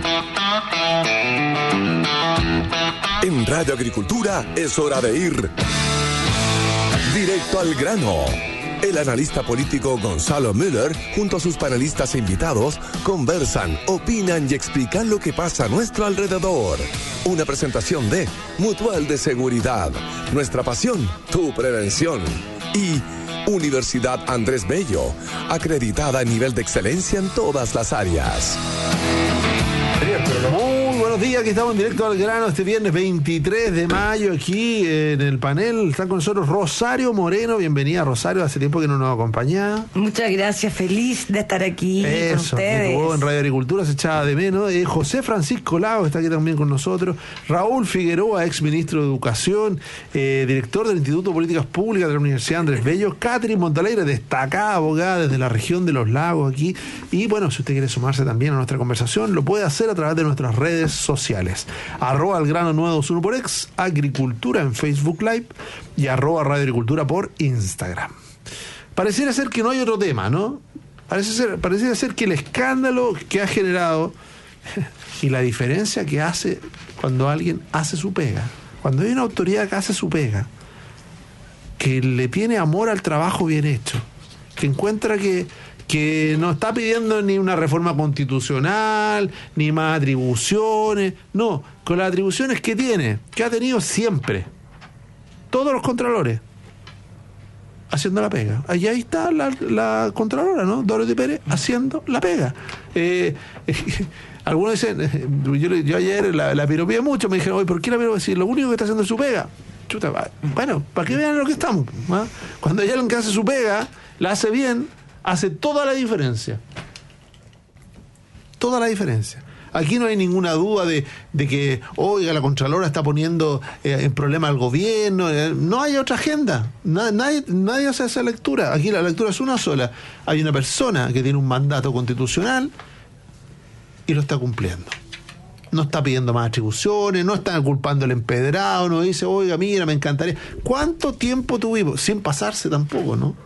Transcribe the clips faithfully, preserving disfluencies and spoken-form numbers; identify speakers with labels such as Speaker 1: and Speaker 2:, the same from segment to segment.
Speaker 1: En Radio Agricultura es hora de ir directo al grano. El analista político Gonzalo Müller, junto a sus panelistas e invitados, conversan, opinan y explican lo que pasa a nuestro alrededor. Una presentación de Mutual de Seguridad, nuestra pasión, tu prevención. Y Universidad Andrés Bello, acreditada a nivel de excelencia en todas las áreas.
Speaker 2: Muy buenos días, aquí estamos en directo al grano este viernes veintitrés de mayo, aquí en el panel están con nosotros Rosario Moreno. Bienvenida, Rosario, hace tiempo que no nos acompañaba.
Speaker 3: Muchas gracias, feliz de estar aquí
Speaker 2: Eso,
Speaker 3: con ustedes.
Speaker 2: Eso, en Radio Agricultura se echaba de menos. eh, José Francisco Lago está aquí también con nosotros. Raúl Figueroa, ex ministro de Educación, eh, director del Instituto de Políticas Públicas de la Universidad Andrés Bello. Catherine Montalegre, destacada abogada desde la región de los lagos aquí. Y bueno, si usted quiere sumarse también a nuestra conversación, lo puede hacer a través de nuestras redes sociales. Arroba al grano nueve dos uno por ex, Agricultura en Facebook Live y arroba Radio Agricultura por Instagram. Pareciera ser que no hay otro tema, ¿no? Parece ser, pareciera ser que el escándalo que ha generado y la diferencia que hace cuando alguien hace su pega, cuando hay una autoridad que hace su pega, que le tiene amor al trabajo bien hecho, que encuentra que que no está pidiendo ni una reforma constitucional, ni más atribuciones, no, con las atribuciones que tiene, que ha tenido siempre, todos los contralores, haciendo la pega. Allí ahí está la, la contralora, ¿no? Dorothy Pérez haciendo la pega. Eh, eh, algunos dicen, eh, yo, yo ayer la, la piropié mucho, me dijeron, oye, ¿por qué la piropié? Si lo único que está haciendo es su pega. Chuta, bueno, para que vean lo que estamos. ¿Ah? Cuando hay alguien que hace su pega, la hace bien, hace toda la diferencia. Toda la diferencia. Aquí no hay ninguna duda de, de que, oiga, la Contralora está poniendo eh, en problema al gobierno. Eh, no hay otra agenda. Na, nadie, nadie hace esa lectura. Aquí la lectura es una sola. Hay una persona que tiene un mandato constitucional y lo está cumpliendo. No está pidiendo más atribuciones, no está culpando al empedrado, no dice, oiga, mira, me encantaría. ¿Cuánto tiempo tuvimos? Sin pasarse tampoco, ¿no?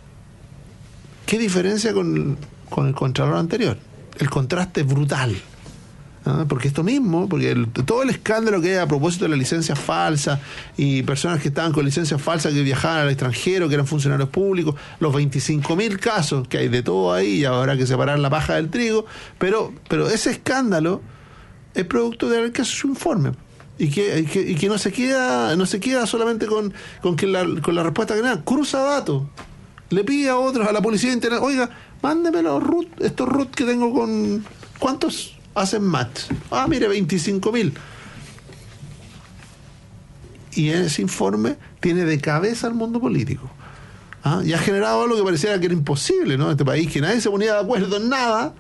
Speaker 2: ¿Qué diferencia con, con el Contralor anterior? El contraste es brutal. ¿Ah? Porque esto mismo, porque el, todo el escándalo que hay a propósito de la licencia falsa y personas que estaban con licencias falsas que viajaban al extranjero, que eran funcionarios públicos, los veinticinco mil casos, que hay de todo ahí, y habrá que separar la paja del trigo, pero, pero ese escándalo es producto de haber que hacer su informe. Y que, y que, y que no se queda, no se queda solamente con, con que la, con la respuesta que nada, cruza datos. Le pide a otros, a la policía interna, oiga, mándeme los root, estos root que tengo con... ¿Cuántos hacen match? Ah, mire, veinticinco mil. Y en ese informe tiene de cabeza al mundo político. ¿Ah? Y ha generado algo que pareciera que era imposible, ¿no? En este país, que nadie se ponía de acuerdo en nada.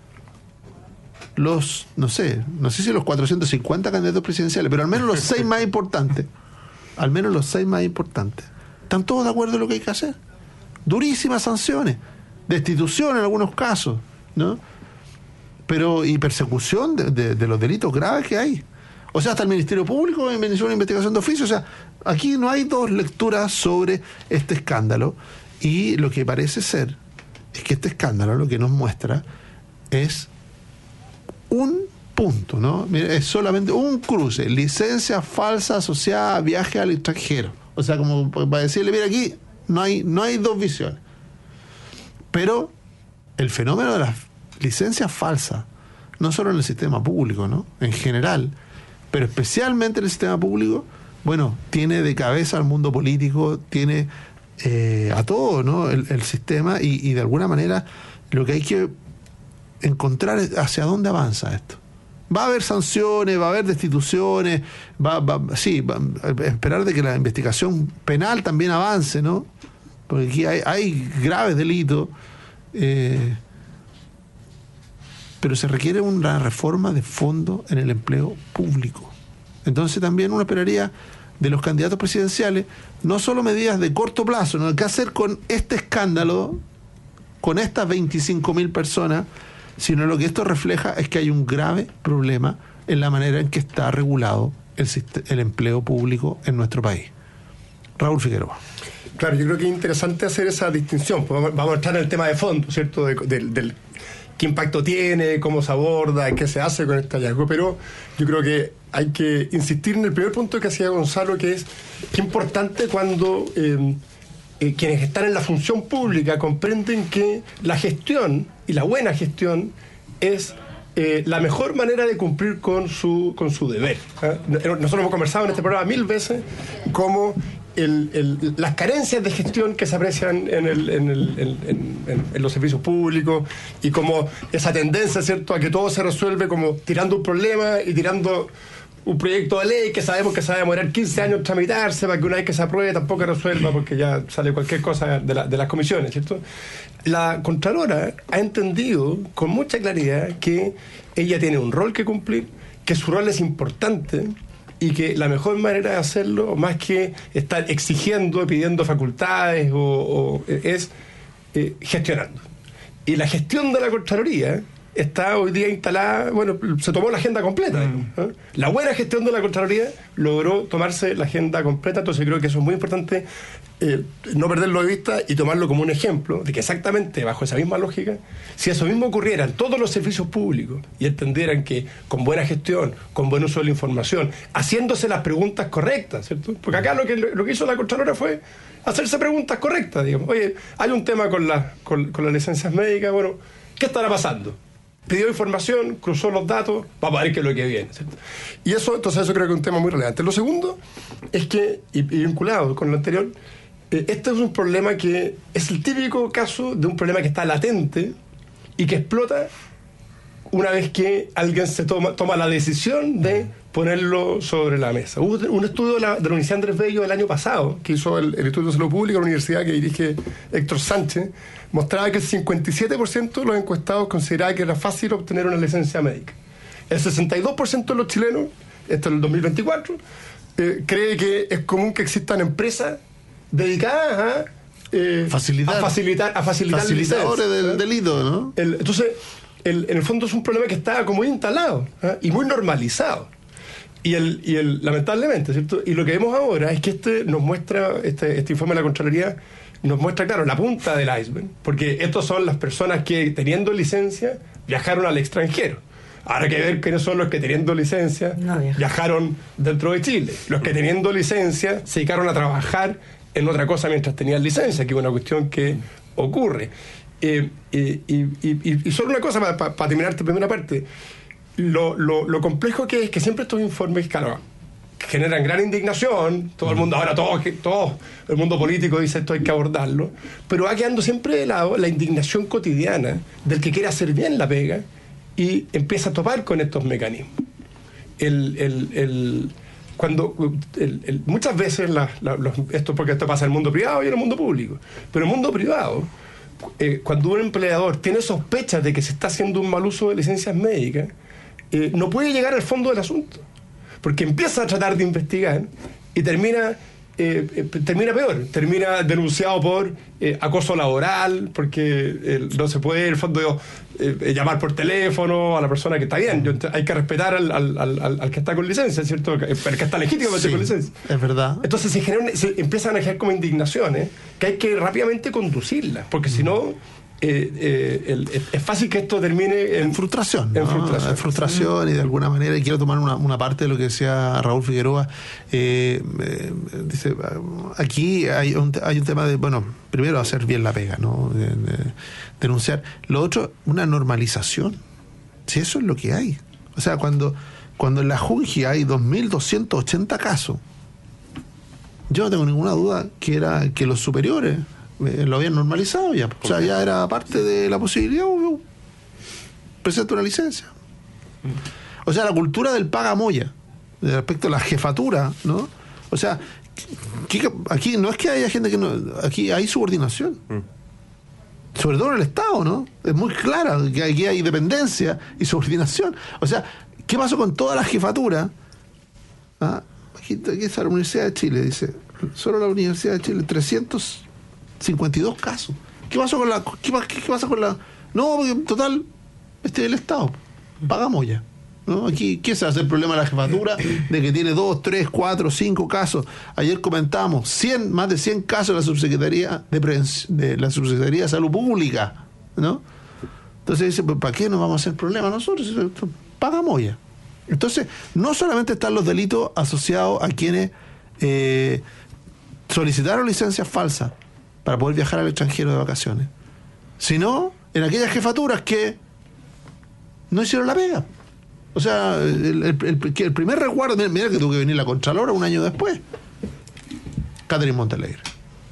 Speaker 2: Los, no sé, no sé si los cuatrocientos cincuenta candidatos presidenciales, pero al menos los seis más importantes, al menos los seis más importantes, están todos de acuerdo en lo que hay que hacer. Durísimas sanciones, destitución en algunos casos, ¿no? Pero y persecución de, de, de los delitos graves que hay. O sea, hasta el Ministerio Público inició una investigación de oficio. O sea, aquí no hay dos lecturas sobre este escándalo, y lo que parece ser es que este escándalo lo que nos muestra es un punto, ¿no? Mira, es solamente un cruce, licencia falsa asociada a viaje al extranjero. O sea, como para decirle, mira, aquí No hay, no hay dos visiones. Pero el fenómeno de las licencias falsas, no solo en el sistema público, ¿no? En general, pero especialmente en el sistema público, bueno, tiene de cabeza al mundo político, tiene eh, a todo, ¿no? El, el sistema, y, y de alguna manera lo que hay que encontrar es hacia dónde avanza esto. Va a haber sanciones, va a haber destituciones, va, va, sí, va a esperar de que la investigación penal también avance, ¿no? Porque aquí hay, hay graves delitos, eh, pero se requiere una reforma de fondo en el empleo público. Entonces también uno esperaría de los candidatos presidenciales no solo medidas de corto plazo, ¿no? ¿Qué hacer con este escándalo, con estas veinticinco mil personas? Sino lo que esto refleja es que hay un grave problema en la manera en que está regulado el, el empleo público en nuestro país. Raúl Figueroa.
Speaker 4: Claro, yo creo que es interesante hacer esa distinción. Vamos a entrar en el tema de fondo, ¿cierto? De, de, del qué impacto tiene, cómo se aborda, qué se hace con este hallazgo, pero yo creo que hay que insistir en el primer punto que hacía Gonzalo, que es qué importante cuando eh, eh, quienes están en la función pública comprenden que la gestión y la buena gestión es eh, la mejor manera de cumplir con su, con su deber. ¿eh? Nosotros hemos conversado en este programa mil veces cómo El, el, las carencias de gestión que se aprecian en, el, en, el, en, en, en los servicios públicos y como esa tendencia, ¿cierto?, a que todo se resuelve como tirando un problema y tirando un proyecto de ley que sabemos que se va a demorar quince años en tramitarse para que una vez que se apruebe tampoco resuelva porque ya sale cualquier cosa de, la, de las comisiones, ¿cierto? La Contralora ha entendido con mucha claridad que ella tiene un rol que cumplir, que su rol es importante y que la mejor manera de hacerlo, más que estar exigiendo, pidiendo facultades, o, o es eh, gestionando. Y la gestión de la Contraloría está hoy día instalada, bueno, se tomó la agenda completa. Mm. ¿eh? La buena gestión de la Contraloría logró tomarse la agenda completa, entonces creo que eso es muy importante, eh, no perderlo de vista y tomarlo como un ejemplo de que exactamente bajo esa misma lógica, si eso mismo ocurriera en todos los servicios públicos y entendieran que con buena gestión, con buen uso de la información, haciéndose las preguntas correctas, ¿cierto? Porque acá lo que, lo que hizo la Contralora fue hacerse preguntas correctas, digamos. Oye, hay un tema con, la, con, con las licencias médicas, bueno, ¿qué estará pasando? Pidió información, cruzó los datos, vamos a ver qué es lo que viene, ¿cierto? Y eso, entonces, eso creo que es un tema muy relevante. Lo segundo es que, y, y vinculado con lo anterior, eh, este es un problema que es el típico caso de un problema que está latente y que explota una vez que alguien se toma, toma la decisión de ponerlo sobre la mesa. Hubo un estudio de la, de la Universidad Andrés Bello del año pasado, que hizo el, el Estudio de Salud Pública de la universidad que dirige Héctor Sánchez, mostraba que el cincuenta y siete por ciento de los encuestados consideraba que era fácil obtener una licencia médica. El sesenta y dos por ciento de los chilenos, esto en el dos mil veinticuatro, eh, cree que es común que existan empresas dedicadas a, eh,
Speaker 2: Facilitar.
Speaker 4: a facilitar a facilitar
Speaker 2: facilitadores
Speaker 4: licencias,
Speaker 2: del
Speaker 4: ¿eh?
Speaker 2: delito, ¿no?
Speaker 4: El, entonces, el, en el fondo es un problema que está como instalado, ¿eh? y muy normalizado. Y el, y el lamentablemente, ¿cierto? Y lo que vemos ahora es que este nos muestra, este, este informe de la Contraloría nos muestra, claro, la punta del iceberg, porque estos son las personas que, teniendo licencia, viajaron al extranjero. Ahora hay que ver quiénes son los que, teniendo licencia, no viajaron dentro de Chile. Los que, teniendo licencia, se dedicaron a trabajar en otra cosa mientras tenían licencia, que es una cuestión que ocurre. Eh, eh, y, y, y solo una cosa para pa, pa terminar esta primera parte. Lo, lo, lo complejo que es que siempre estos informes, claro, generan gran indignación, todo el mundo, ahora todo, todo el mundo político dice esto hay que abordarlo, pero va quedando siempre de lado la indignación cotidiana del que quiere hacer bien la pega y empieza a topar con estos mecanismos. El, el, el, cuando el, el, muchas veces la, la, los, esto porque esto pasa en el mundo privado y en el mundo público, pero en el mundo privado, eh, cuando un empleador tiene sospechas de que se está haciendo un mal uso de licencias médicas, eh, no puede llegar al fondo del asunto, porque empieza a tratar de investigar y termina eh, eh, termina peor, termina denunciado por eh, acoso laboral, porque eh, no se puede, en el fondo, eh, llamar por teléfono a la persona que está bien. Yo, hay que respetar al, al, al, al que está con licencia, ¿cierto? El que está legítimamente sí, con licencia.
Speaker 2: Es verdad.
Speaker 4: Entonces se, generan, se empiezan a generar como indignaciones que hay que rápidamente conducirlas, porque si no... Eh, eh, el, es fácil que esto termine en,
Speaker 2: en frustración, ¿no?
Speaker 4: en frustración,
Speaker 2: en frustración y de alguna manera, y quiero tomar una, una parte de lo que decía Raúl Figueroa. eh, eh, dice, aquí hay un, hay un tema de, bueno, primero hacer bien la pega, ¿no? De, de, denunciar. Lo otro, una normalización, si eso es lo que hay. O sea, cuando, cuando en la Junji hay dos mil doscientos ochenta casos, yo no tengo ninguna duda que era que los superiores lo habían normalizado ya. O sea, ya era parte de la posibilidad, uh, presenta una licencia. O sea, la cultura del pagamoya, respecto a la jefatura, ¿no? O sea, aquí, aquí no es que haya gente que no... Aquí hay subordinación. Sobre todo en el Estado, ¿no? Es muy clara que aquí hay dependencia y subordinación. O sea, ¿qué pasó con toda la jefatura? ¿Ah? Aquí, aquí está la Universidad de Chile, dice. Solo la Universidad de Chile, trescientos cincuenta y dos casos. ¿Qué pasó con la... ¿Qué, qué, qué pasa con la...? No, porque en total, este es el Estado. Pagamos ya, ¿no? Aquí, ¿qué se hace el problema de la jefatura? De que tiene dos, tres, cuatro, cinco casos. Ayer comentamos cien, más de cien casos de la Subsecretaría de, Prevenci- de la Subsecretaría de Salud Pública, ¿no? Entonces dice, pues, ¿para qué nos vamos a hacer problemas nosotros? Pagamos ya. Entonces, no solamente están los delitos asociados a quienes eh, solicitaron licencias falsas para poder viajar al extranjero de vacaciones, sino en aquellas jefaturas que no hicieron la pega. O sea, el, el, el, el primer resguardo, mira, mira que tuvo que venir la Contralora un año después, Catherine Montalegre.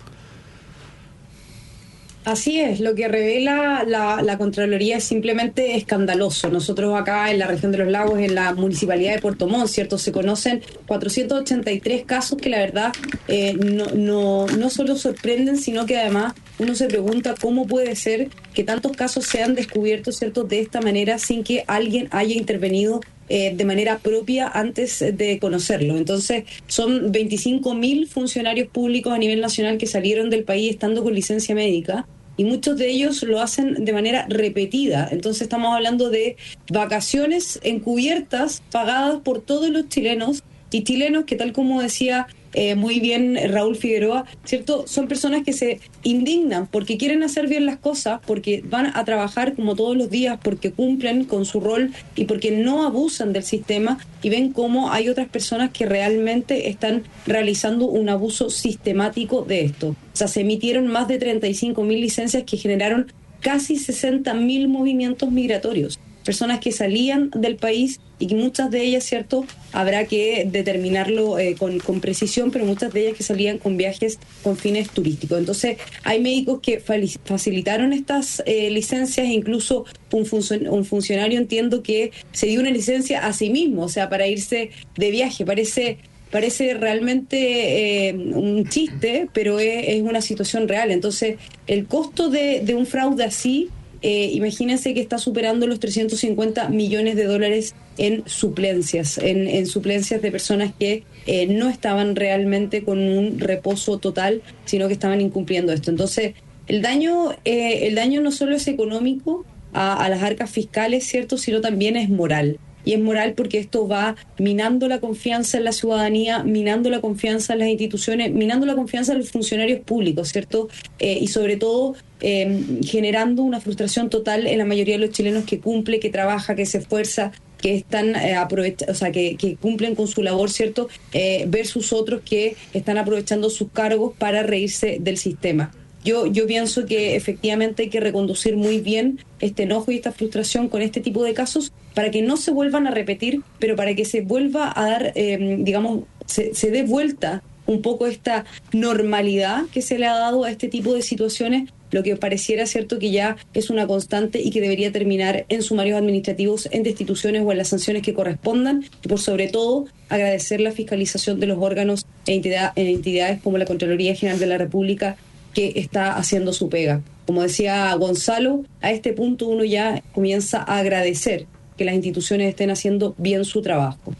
Speaker 5: Así es, lo que revela la, la Contraloría es simplemente escandaloso. Nosotros acá en la región de los lagos, en la municipalidad de Puerto Montt, ¿cierto? Se conocen cuatrocientos ochenta y tres casos que la verdad eh, no, no, no solo sorprenden, sino que además uno se pregunta cómo puede ser que tantos casos sean descubiertos, ¿cierto?, de esta manera sin que alguien haya intervenido Eh, de manera propia antes de conocerlo. Entonces, son veinticinco mil funcionarios públicos a nivel nacional que salieron del país estando con licencia médica, y muchos de ellos lo hacen de manera repetida. Entonces, estamos hablando de vacaciones encubiertas pagadas por todos los chilenos y chilenos que, tal como decía eh, muy bien Raúl Figueroa, ¿cierto?, son personas que se indignan porque quieren hacer bien las cosas, porque van a trabajar como todos los días, porque cumplen con su rol y porque no abusan del sistema, y ven cómo hay otras personas que realmente están realizando un abuso sistemático de esto. O sea, se emitieron más de treinta y cinco mil licencias que generaron casi sesenta mil movimientos migratorios. Personas que salían del país y que muchas de ellas, ¿cierto?, habrá que determinarlo eh, con, con precisión, pero muchas de ellas que salían con viajes con fines turísticos. Entonces, hay médicos que facilitaron estas eh, licencias, incluso un, func- un funcionario, entiendo, que se dio una licencia a sí mismo, o sea, para irse de viaje. Parece... Parece realmente eh, un chiste, pero es, es una situación real. Entonces, el costo de, de un fraude así, eh, imagínense que está superando los trescientos cincuenta millones de dólares en suplencias, en, en suplencias de personas que eh, no estaban realmente con un reposo total, sino que estaban incumpliendo esto. Entonces, el daño, eh, el daño no solo es económico a, a las arcas fiscales, ¿cierto?, sino también es moral. Y es moral porque esto va minando la confianza en la ciudadanía, minando la confianza en las instituciones, minando la confianza en los funcionarios públicos, ¿cierto? Eh, y sobre todo eh, generando una frustración total en la mayoría de los chilenos que cumple, que trabaja, que se esfuerza, que están eh, aprovecha- o sea, que, que cumplen con su labor, ¿cierto? Eh, versus otros que están aprovechando sus cargos para reírse del sistema. Yo, yo pienso que efectivamente hay que reconducir muy bien este enojo y esta frustración con este tipo de casos para que no se vuelvan a repetir, pero para que se vuelva a dar, eh, digamos, se, se dé vuelta un poco esta normalidad que se le ha dado a este tipo de situaciones, lo que pareciera cierto que ya es una constante y que debería terminar en sumarios administrativos, en destituciones o en las sanciones que correspondan, y por sobre todo agradecer la fiscalización de los órganos e entidad, en entidades como la Contraloría General de la República, que está haciendo su pega. Como decía Gonzalo, a este punto uno ya comienza a agradecer que las instituciones estén haciendo bien su trabajo.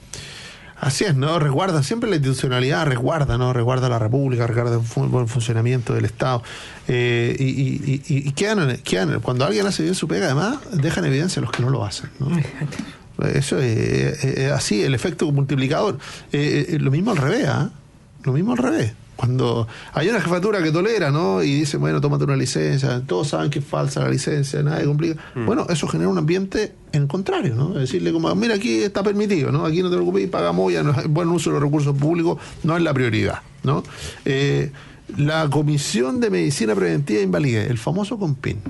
Speaker 2: Así es, ¿no? Resguarda, siempre la institucionalidad resguarda, ¿no? Resguarda la República, resguarda el fu- buen funcionamiento del Estado. Eh, y y, y, y quedan, quedan, cuando alguien hace bien su pega, además, dejan evidencia a los que no lo hacen, ¿no? Eso es, es así, el efecto multiplicador. Eh, eh, lo mismo al revés, ¿eh? Lo mismo al revés. Cuando hay una jefatura que tolera, ¿no?, y dice, bueno, tómate una licencia, todos saben que es falsa la licencia, nadie complica. Mm. Bueno, eso genera un ambiente en contrario, ¿no? Es decirle como, mira, aquí está permitido, ¿no? Aquí no te preocupes, pagamos ya, no es buen uso de los recursos públicos, no es la prioridad, ¿no? Eh, la Comisión de Medicina Preventiva e Invalidez, el famoso COMPIN.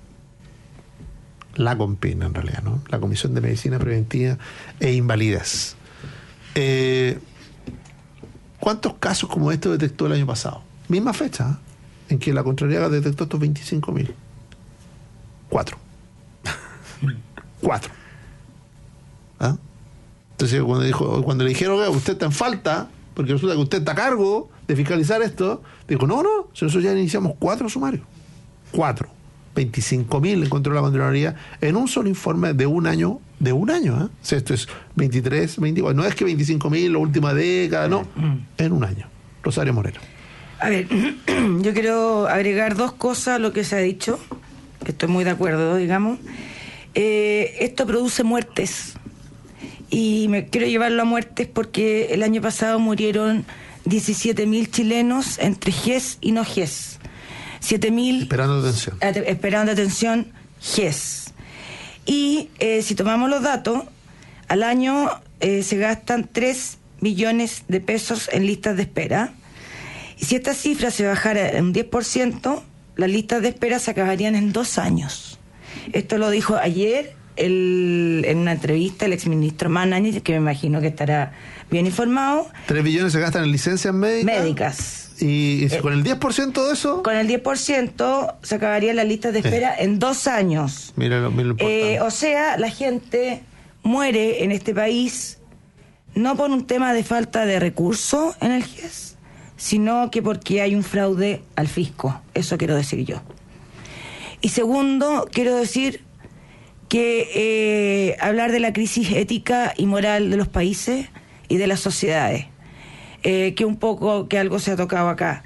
Speaker 2: La COMPIN, en realidad, ¿no? La Comisión de Medicina Preventiva e Invalidez. Eh... ¿Cuántos casos como este detectó el año pasado? Misma fecha, ¿eh?, en que la Contraloría detectó estos veinticinco mil. Cuatro. Cuatro. ¿Ah? Entonces, cuando, dijo, cuando le dijeron que usted está en falta, porque resulta que usted está a cargo de fiscalizar esto, dijo, no, no, nosotros ya iniciamos cuatro sumarios. Cuatro. veinticinco mil encontró la Contraloría en un solo informe de un año, de un año, ¿eh? O sea, esto es veintitrés, veinticuatro, no es que veinticinco mil la última década, no, en un año. Rosario Moreno.
Speaker 3: A ver, yo quiero agregar dos cosas a lo que se ha dicho, que estoy muy de acuerdo, digamos. Eh, esto produce muertes, y me quiero llevarlo a muertes porque el año pasado murieron diecisiete mil chilenos entre G E S y no G E S. siete mil
Speaker 2: esperando atención.
Speaker 3: Esperando atención, G E S. Y eh, si tomamos los datos, al año eh, se gastan tres millones de pesos en listas de espera. Y si esta cifra se bajara en un diez por ciento, las listas de espera se acabarían en dos años. Esto lo dijo ayer el, en una entrevista el exministro Manañez, que me imagino que estará bien informado.
Speaker 2: Tres billones se gastan en licencias médicas.
Speaker 3: Médicas.
Speaker 2: Y, y
Speaker 3: Eh,
Speaker 2: con el diez por ciento de eso...
Speaker 3: Con el diez por ciento se acabarían las listas de espera
Speaker 2: Eh.
Speaker 3: en dos años.
Speaker 2: Mira lo, mira lo importante.
Speaker 3: Eh, o sea, la gente muere en este país no por un tema de falta de recursos en el G I E S, sino que porque hay un fraude al fisco. Eso quiero decir yo. Y segundo, quiero decir que eh, hablar de la crisis ética y moral de los países y de las sociedades, eh, que un poco, que algo se ha tocado acá.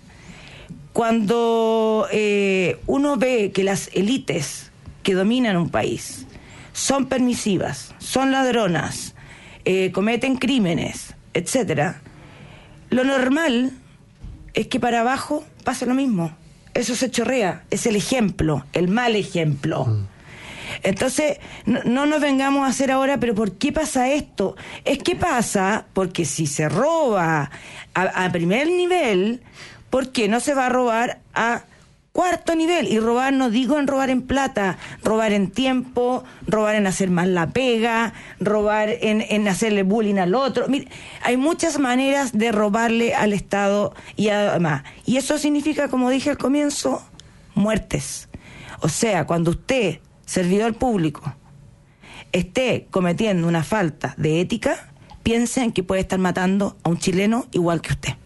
Speaker 3: Cuando eh, uno ve que las élites que dominan un país son permisivas, son ladronas, eh, cometen crímenes, etcétera, lo normal es que para abajo pase lo mismo. Eso se chorrea, es el ejemplo, el mal ejemplo. Mm. Entonces, no, no nos vengamos a hacer ahora, pero ¿por qué pasa esto? Es que pasa porque si se roba a, a primer nivel, ¿por qué no se va a robar a cuarto nivel? Y robar, no digo en robar en plata, robar en tiempo, robar en hacer mal la pega, robar en, en hacerle bullying al otro. Mire, hay muchas maneras de robarle al Estado y además. Y eso significa, como dije al comienzo, muertes. O sea, cuando usted, servidor público, esté cometiendo una falta de ética, piensen que puede estar matando a un chileno igual que usted.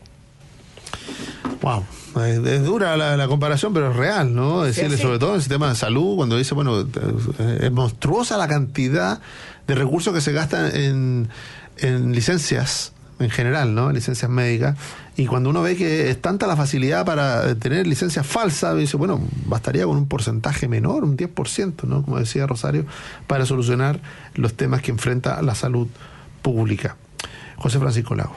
Speaker 2: Wow. Es, es dura la, la comparación, pero es real, ¿no? Decirle, sí, sí. Sobre todo en el sistema de salud, cuando dice, bueno, es monstruosa la cantidad de recursos que se gastan en, en licencias en general, ¿no? Licencias médicas. Y cuando uno ve que es tanta la facilidad para tener licencias falsas, dice, bueno, bastaría con un porcentaje menor, un diez por ciento, ¿no? Como decía Rosario, para solucionar los temas que enfrenta la salud pública. José Francisco Lago.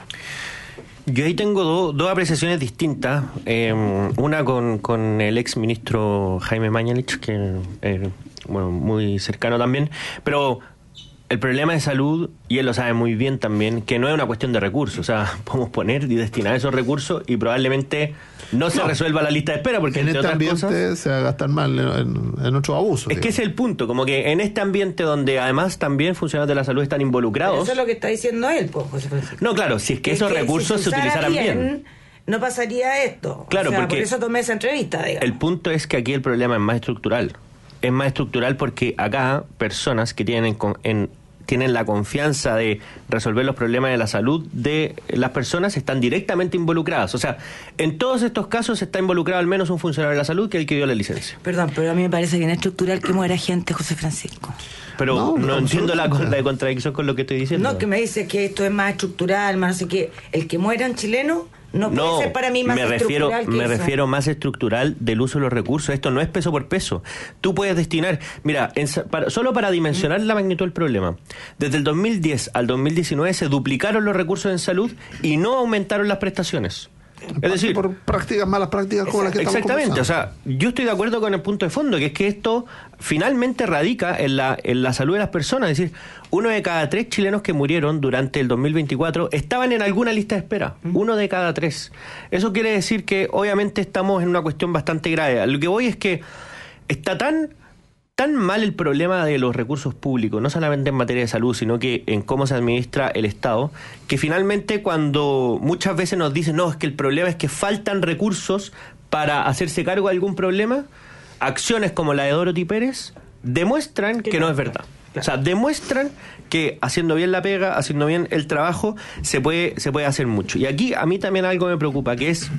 Speaker 6: Yo ahí tengo do, dos apreciaciones distintas. Eh, una con, con el ex ministro Jaime Mañalich, que eh, bueno, muy cercano también. Pero el problema de salud, y él lo sabe muy bien también, que no es una cuestión de recursos. O sea, podemos poner y destinar esos recursos y probablemente no se no. resuelva la lista de espera, porque
Speaker 2: en
Speaker 6: entre
Speaker 2: este
Speaker 6: otras
Speaker 2: ambiente
Speaker 6: cosas,
Speaker 2: se va a gastar mal en, en otros abusos.
Speaker 6: Es digamos. Que ese es el punto, como que en este ambiente donde además también funcionarios de la salud están involucrados.
Speaker 3: Pero eso es lo que está diciendo él, pues, José Francisco.
Speaker 6: No, claro, si es que
Speaker 3: es
Speaker 6: esos
Speaker 3: que
Speaker 6: recursos
Speaker 3: si
Speaker 6: se, se utilizaran bien, bien,
Speaker 3: no pasaría esto.
Speaker 6: Claro,
Speaker 3: o sea,
Speaker 6: porque
Speaker 3: por eso tomé esa entrevista, digamos.
Speaker 6: El punto es que aquí el problema es más estructural. Es más estructural porque acá personas que tienen en, en tienen la confianza de resolver los problemas de la salud de las personas están directamente involucradas. O sea, en todos estos casos está involucrado al menos un funcionario de la salud que es el que dio la licencia.
Speaker 3: Perdón, pero a mí me parece que no es estructural que muera gente, José Francisco.
Speaker 6: Pero no, no, no entiendo la, la contradicción con lo que estoy diciendo.
Speaker 3: No, que me dice que esto es más estructural, más no sé qué. El que mueran chilenos no puede
Speaker 6: no,
Speaker 3: ser para mí más
Speaker 6: me refiero,
Speaker 3: estructural que
Speaker 6: me
Speaker 3: eso.
Speaker 6: refiero más estructural del uso de los recursos. Esto no es peso por peso. Tú puedes destinar, mira, en, para, solo para dimensionar la magnitud del problema, desde el dos mil diez al dos mil diecinueve se duplicaron los recursos en salud y no aumentaron las prestaciones. Es decir,
Speaker 2: por prácticas, malas prácticas como las que estamos
Speaker 6: exactamente, o sea, yo estoy de acuerdo con el punto de fondo, que es que esto finalmente radica en la, en la salud de las personas. Es decir, uno de cada tres chilenos que murieron durante el dos mil veinticuatro estaban en alguna lista de espera. Uno de cada tres. Eso quiere decir que obviamente estamos en una cuestión bastante grave. A lo que voy es que está tan... tan mal el problema de los recursos públicos, no solamente en materia de salud, sino que en cómo se administra el Estado, que finalmente cuando muchas veces nos dicen, no, es que el problema es que faltan recursos para hacerse cargo de algún problema, acciones como la de Dorothy Pérez demuestran que no es verdad. O sea, demuestran que haciendo bien la pega, haciendo bien el trabajo, se puede, se puede hacer mucho. Y aquí a mí también algo me preocupa, que es...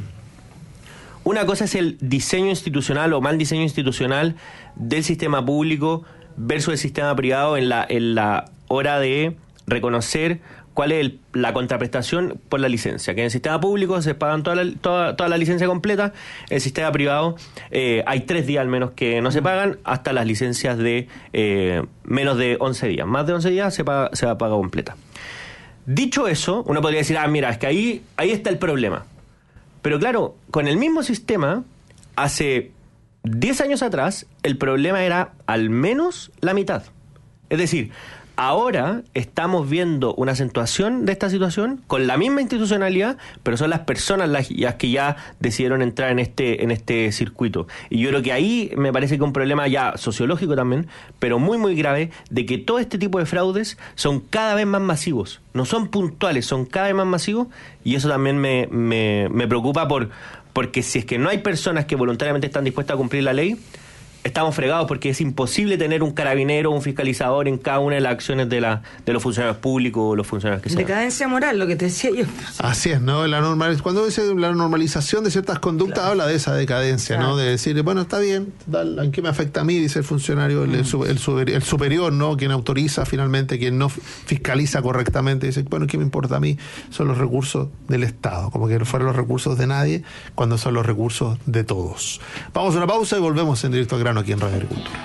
Speaker 6: Una cosa es el diseño institucional o mal diseño institucional del sistema público versus el sistema privado en la, en la hora de reconocer cuál es el, la contraprestación por la licencia. Que en el sistema público se pagan toda la, toda, toda la licencia completa, en el sistema privado eh, hay tres días al menos que no se pagan, hasta las licencias de eh, menos de once días. Más de once días se paga, se va a pagar completa. Dicho eso, uno podría decir, ah, mira, es que ahí, ahí está el problema. Pero claro, con el mismo sistema, hace diez años atrás, el problema era al menos la mitad. Es decir, ahora estamos viendo una acentuación de esta situación con la misma institucionalidad, pero son las personas las, las que ya decidieron entrar en este en este circuito. Y yo creo que ahí me parece que un problema ya sociológico también, pero muy muy grave, de que todo este tipo de fraudes son cada vez más masivos. No son puntuales, son cada vez más masivos, y eso también me, me, me preocupa por porque si es que no hay personas que voluntariamente están dispuestas a cumplir la ley, estamos fregados, porque es imposible tener un carabinero o un fiscalizador en cada una de las acciones de, la, de los funcionarios públicos o los funcionarios que sean.
Speaker 3: Decadencia moral, lo que te decía yo.
Speaker 2: Así es, ¿no? La normal, cuando dice la normalización de ciertas conductas, claro, habla de esa decadencia, claro, ¿no? De decir, bueno, está bien, ¿en qué me afecta a mí? Dice el funcionario, mm. el, el, el superior, ¿no? Quien autoriza finalmente, quien no fiscaliza correctamente, dice, bueno, ¿qué me importa a mí? Son los recursos del Estado, como que no fueron los recursos de nadie, cuando son los recursos de todos. Vamos a una pausa y volvemos en directo al grano aquí en Radio Agricultura.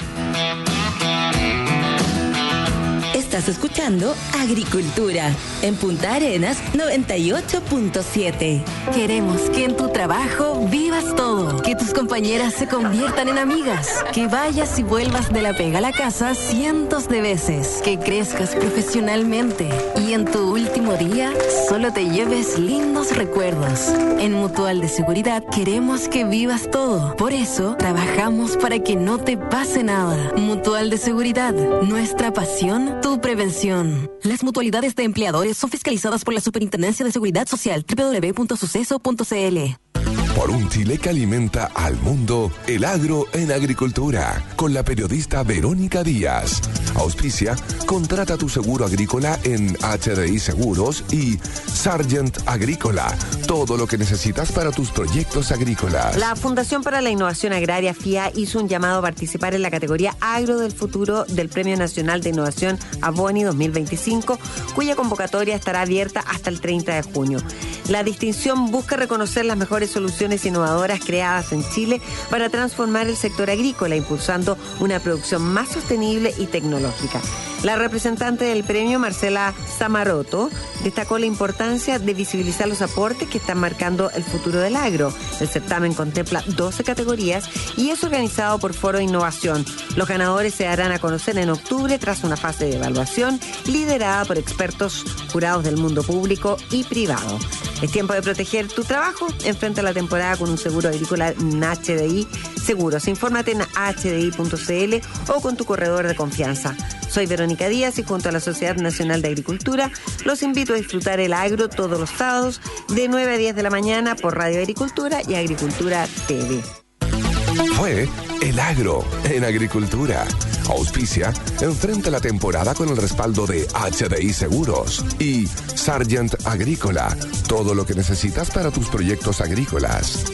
Speaker 7: Estás escuchando Agricultura en Punta Arenas noventa y ocho punto siete. Queremos que en tu trabajo vivas todo, que tus compañeras se conviertan en amigas, que vayas y vuelvas de la pega a la casa cientos de veces, que crezcas profesionalmente y en tu último día solo te lleves lindos recuerdos. En Mutual de Seguridad queremos que vivas todo. Por eso trabajamos para que no te pase nada. Mutual de Seguridad, nuestra pasión, tu prevención. Las mutualidades de empleadores son fiscalizadas por la Superintendencia de Seguridad Social. doble u doble u doble u punto suceso punto c l.
Speaker 1: Por un Chile que alimenta al mundo, el agro en agricultura, con la periodista Verónica Díaz. Auspicia, contrata tu seguro agrícola en H D I Seguros y Sargent Agrícola, todo lo que necesitas para tus proyectos agrícolas.
Speaker 8: La Fundación para la Innovación Agraria, F I A, hizo un llamado a participar en la categoría Agro del Futuro del Premio Nacional de Innovación Aboni dos mil veinticinco, cuya convocatoria estará abierta hasta el treinta de junio. La distinción busca reconocer las mejores soluciones innovadoras creadas en Chile para transformar el sector agrícola, impulsando una producción más sostenible y tecnológica. La representante del premio, Marcela Zamarotto, destacó la importancia de visibilizar los aportes que están marcando el futuro del agro. El certamen contempla doce categorías y es organizado por Foro Innovación. Los ganadores se darán a conocer en octubre tras una fase de evaluación liderada por expertos jurados del mundo público y privado. Es tiempo de proteger tu trabajo. Enfrenta la temporada con un seguro agrícola en H D I Seguros. Infórmate en h d i punto c l o con tu corredor de confianza. Soy Verónica Díaz y junto a la Sociedad Nacional de Agricultura los invito a disfrutar el agro todos los sábados de nueve a diez de la mañana por Radio Agricultura y Agricultura T V.
Speaker 1: Fue El Agro en Agricultura. Auspicia, enfrenta la temporada con el respaldo de H D I Seguros y Sargent Agrícola, todo lo que necesitas para tus proyectos agrícolas.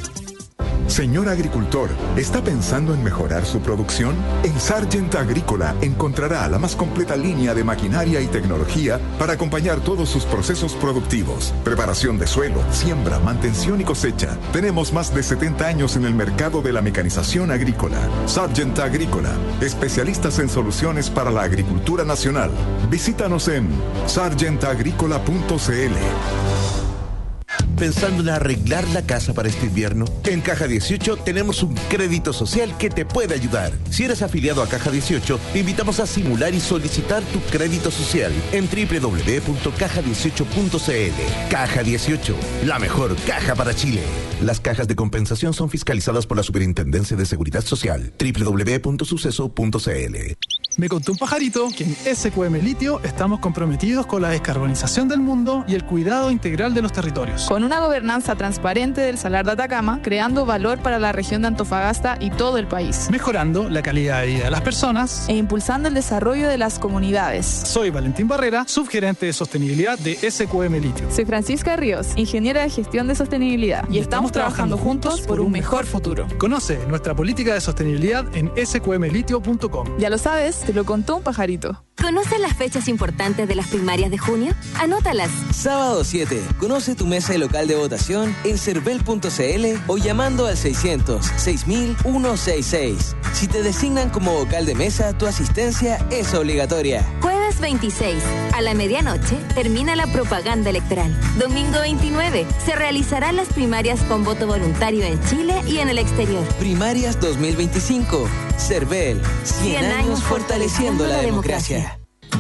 Speaker 9: Señor agricultor, ¿está pensando en mejorar su producción? En Sargent Agrícola encontrará la más completa línea de maquinaria y tecnología para acompañar todos sus procesos productivos. Preparación de suelo, siembra, mantención y cosecha. Tenemos más de setenta años en el mercado de la mecanización agrícola. Sargent Agrícola, especialistas en soluciones para la agricultura nacional. Visítanos en sargent agrícola punto c l.
Speaker 10: ¿Pensando en arreglar la casa para este invierno? En Caja dieciocho tenemos un crédito social que te puede ayudar. Si eres afiliado a Caja dieciocho, te invitamos a simular y solicitar tu crédito social en doble u doble u doble u punto caja dieciocho punto c l. Caja dieciocho, la mejor caja para Chile. Las cajas de compensación son fiscalizadas por la Superintendencia de Seguridad Social. doble u doble u doble u punto suceso punto c l.
Speaker 11: Me contó un pajarito que en S Q M Litio estamos comprometidos con la descarbonización del mundo y el cuidado integral de los territorios.
Speaker 12: Con una gobernanza transparente del Salar de Atacama, creando valor para la región de Antofagasta y todo el país.
Speaker 11: Mejorando la calidad de vida de las personas.
Speaker 12: E impulsando el desarrollo de las comunidades.
Speaker 11: Soy Valentín Barrera, subgerente de sostenibilidad de S Q M Litio.
Speaker 12: Soy Francisca Ríos, ingeniera de gestión de sostenibilidad. Y, y estamos, estamos trabajando juntos por un mejor futuro.
Speaker 11: Conoce nuestra política de sostenibilidad en s q m litio punto com.
Speaker 12: Ya lo sabes, te lo contó un pajarito.
Speaker 13: ¿Conoces las fechas importantes de las primarias de junio? Anótalas.
Speaker 14: Sábado siete. Conoce tu mesa local de votación en cervel punto c l o llamando al seiscientos, seis mil ciento sesenta y seis. Si te designan como vocal de mesa, tu asistencia es obligatoria.
Speaker 13: Jueves veintiséis. A la medianoche termina la propaganda electoral. Domingo veintinueve se realizarán las primarias con voto voluntario en Chile y en el exterior.
Speaker 14: Primarias dos mil veinticinco. CERVEL. cien años fortaleciendo la democracia.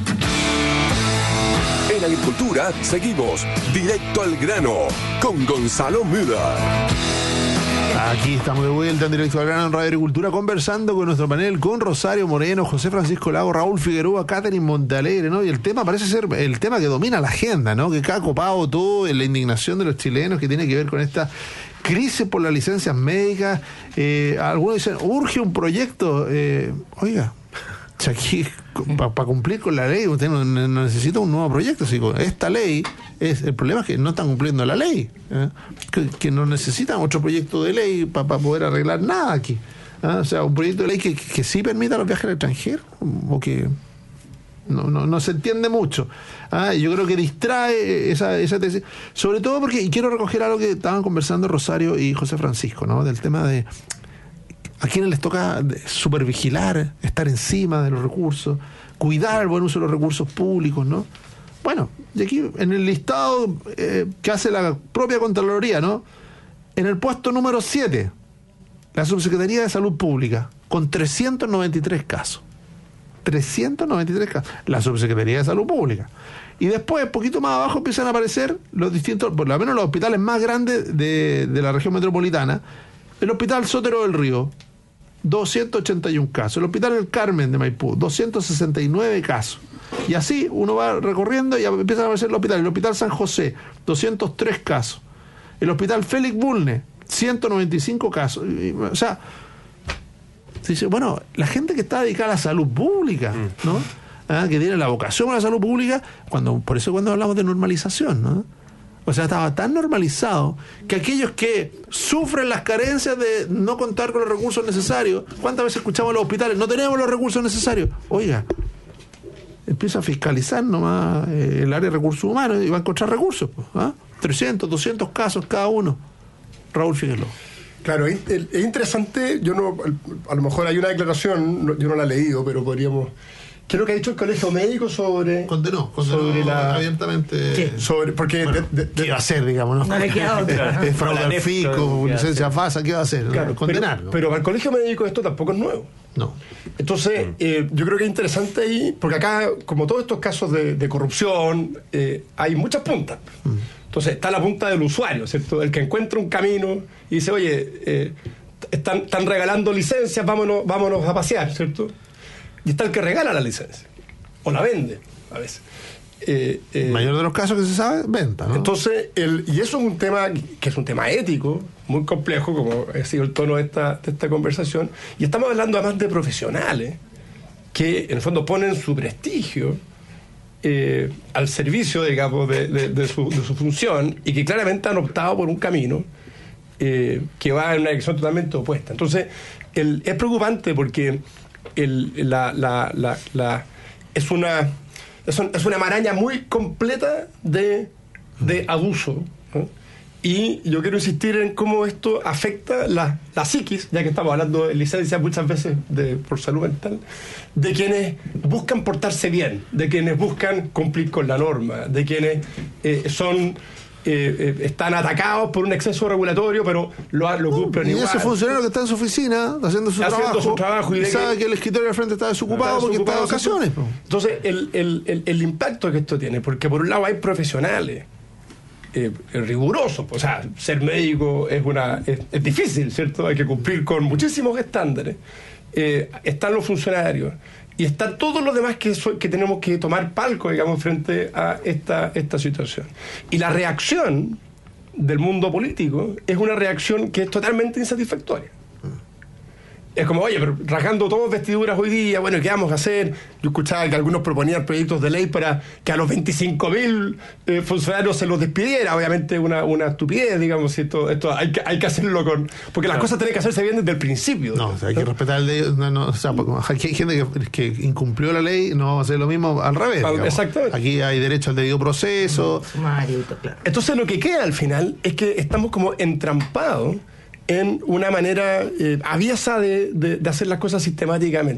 Speaker 1: En Agricultura seguimos directo al grano con Gonzalo Müller.
Speaker 2: Aquí estamos de vuelta en Directo al Grano en Radio Agricultura, conversando con nuestro panel, con Rosario Moreno, José Francisco Lago, Raúl Figueroa, Catherine Montalegre, ¿no? Y el tema parece ser el tema que domina la agenda, ¿no? Que ha copado todo en la indignación de los chilenos, que tiene que ver con esta crisis por las licencias médicas. Eh, algunos dicen, urge un proyecto. Eh, oiga, aquí, para pa cumplir con la ley, usted no, no necesita un nuevo proyecto. Así, esta ley, es el problema es que no están cumpliendo la ley, ¿eh? que, que no necesitan otro proyecto de ley para pa poder arreglar nada aquí. ¿eh? O sea, un proyecto de ley que, que, que sí permita los viajes al extranjero, o que no, no, no se entiende mucho. ¿eh? Yo creo que distrae esa, esa tesis, sobre todo porque, y quiero recoger algo que estaban conversando Rosario y José Francisco, ¿no? Del tema de a quienes les toca supervigilar, estar encima de los recursos, cuidar el buen uso de los recursos públicos, ¿no? Bueno, y aquí en el listado eh, que hace la propia Contraloría, ¿no? En el puesto número siete, la Subsecretaría de Salud Pública, con trescientos noventa y tres casos. trescientos noventa y tres casos. La Subsecretaría de Salud Pública. Y después, poquito más abajo, empiezan a aparecer los distintos, por lo menos los hospitales más grandes de, de la región metropolitana. El Hospital Sotero del Río, doscientos ochenta y uno casos. El Hospital El Carmen de Maipú, doscientos sesenta y nueve casos. Y así uno va recorriendo y empiezan a aparecer los hospitales. El Hospital San José, doscientos tres casos. El Hospital Félix Bulnes, ciento noventa y cinco casos. O sea, se dice, bueno, la gente que está dedicada a la salud pública, ¿no? ¿Ah? Que tiene la vocación a la salud pública, cuando por eso cuando hablamos de normalización, ¿no? O sea, estaba tan normalizado que aquellos que sufren las carencias de no contar con los recursos necesarios, ¿cuántas veces escuchamos en los hospitales? No tenemos los recursos necesarios. Oiga, empieza a fiscalizar nomás eh, el área de recursos humanos y va a encontrar recursos. ¿Ah? trescientos, doscientos casos cada uno. Raúl Figueroa.
Speaker 4: Claro, es, es interesante. Yo no, a lo mejor hay una declaración, yo no la he leído, pero podríamos. ¿Qué es lo que ha dicho el Colegio Médico sobre.
Speaker 2: Condenó, condenó
Speaker 4: sobre la,
Speaker 2: abiertamente.
Speaker 4: ¿Qué? Sobre, porque
Speaker 2: bueno,
Speaker 4: de, de,
Speaker 2: ¿qué va a hacer, digamos? No,
Speaker 3: no le queda otra.
Speaker 2: Es fraude al fisco, licencia FASA, ¿qué va a hacer?
Speaker 4: Claro,
Speaker 2: condenar.
Speaker 4: Pero, pero para el Colegio Médico esto tampoco es nuevo.
Speaker 2: No.
Speaker 4: Entonces, mm. eh, yo creo que es interesante ahí, porque acá, como todos estos casos de, de corrupción, eh, hay muchas puntas. Mm. Entonces, está la punta del usuario, ¿cierto? El que encuentra un camino y dice, oye, eh, están, están regalando licencias, vámonos, vámonos a pasear, ¿cierto? Y está el que regala la licencia. O la vende, a veces. Eh, eh,
Speaker 2: mayor de los casos que se sabe, venta, ¿no?
Speaker 4: Entonces, el, y eso es un tema que es un tema ético, muy complejo, como ha sido el tono de esta, de esta conversación. Y estamos hablando además de profesionales que, en el fondo, ponen su prestigio eh, al servicio, digamos, de, de, de, su, de su función y que claramente han optado por un camino eh, que va en una dirección totalmente opuesta. Entonces, el, es preocupante porque el, la... la, la, la Es una, es, un, es una maraña muy completa de, de abuso, ¿no? Y yo quiero insistir en cómo esto afecta la, la psiquis, ya que estamos hablando de licencias muchas veces de, por salud mental, de quienes buscan portarse bien, de quienes buscan cumplir con la norma, de quienes eh, son... Eh, eh, están atacados por un exceso regulatorio, pero lo, lo cumplen
Speaker 2: y
Speaker 4: igual.
Speaker 2: Y ese funcionario que está en su oficina haciendo su
Speaker 4: haciendo
Speaker 2: trabajo,
Speaker 4: su trabajo y,
Speaker 2: y sabe
Speaker 4: que,
Speaker 2: que el escritorio al frente está desocupado porque está de vacaciones.
Speaker 4: Entonces, el, el, el, el impacto que esto tiene, porque por un lado hay profesionales eh, rigurosos, o sea, ser médico es, una, es, es difícil, ¿cierto? Hay que cumplir con muchísimos estándares. Eh, están los funcionarios y están todos los demás que, so, que tenemos que tomar palco, digamos, frente a esta, esta situación. Y la reacción del mundo político es una reacción que es totalmente insatisfactoria. Es como, oye, pero rasgando todas vestiduras hoy día, bueno, ¿qué vamos a hacer? Yo escuchaba que algunos proponían proyectos de ley para que a los veinticinco mil eh, funcionarios se los despidiera. Obviamente una, una estupidez, digamos, esto, esto hay, que, hay que hacerlo con... Porque las claro. cosas tienen que hacerse bien desde el principio.
Speaker 2: No, o sea, hay que respetar el ley. No, no, o sea, aquí hay gente que, que incumplió la ley, no vamos a hacer lo mismo al revés. Digamos.
Speaker 4: Exactamente.
Speaker 2: Aquí hay derecho al debido proceso.
Speaker 3: Marito, claro.
Speaker 4: Entonces lo que queda al final es que estamos como entrampados en una manera eh, aviesa de, de, de hacer las cosas sistemáticamente.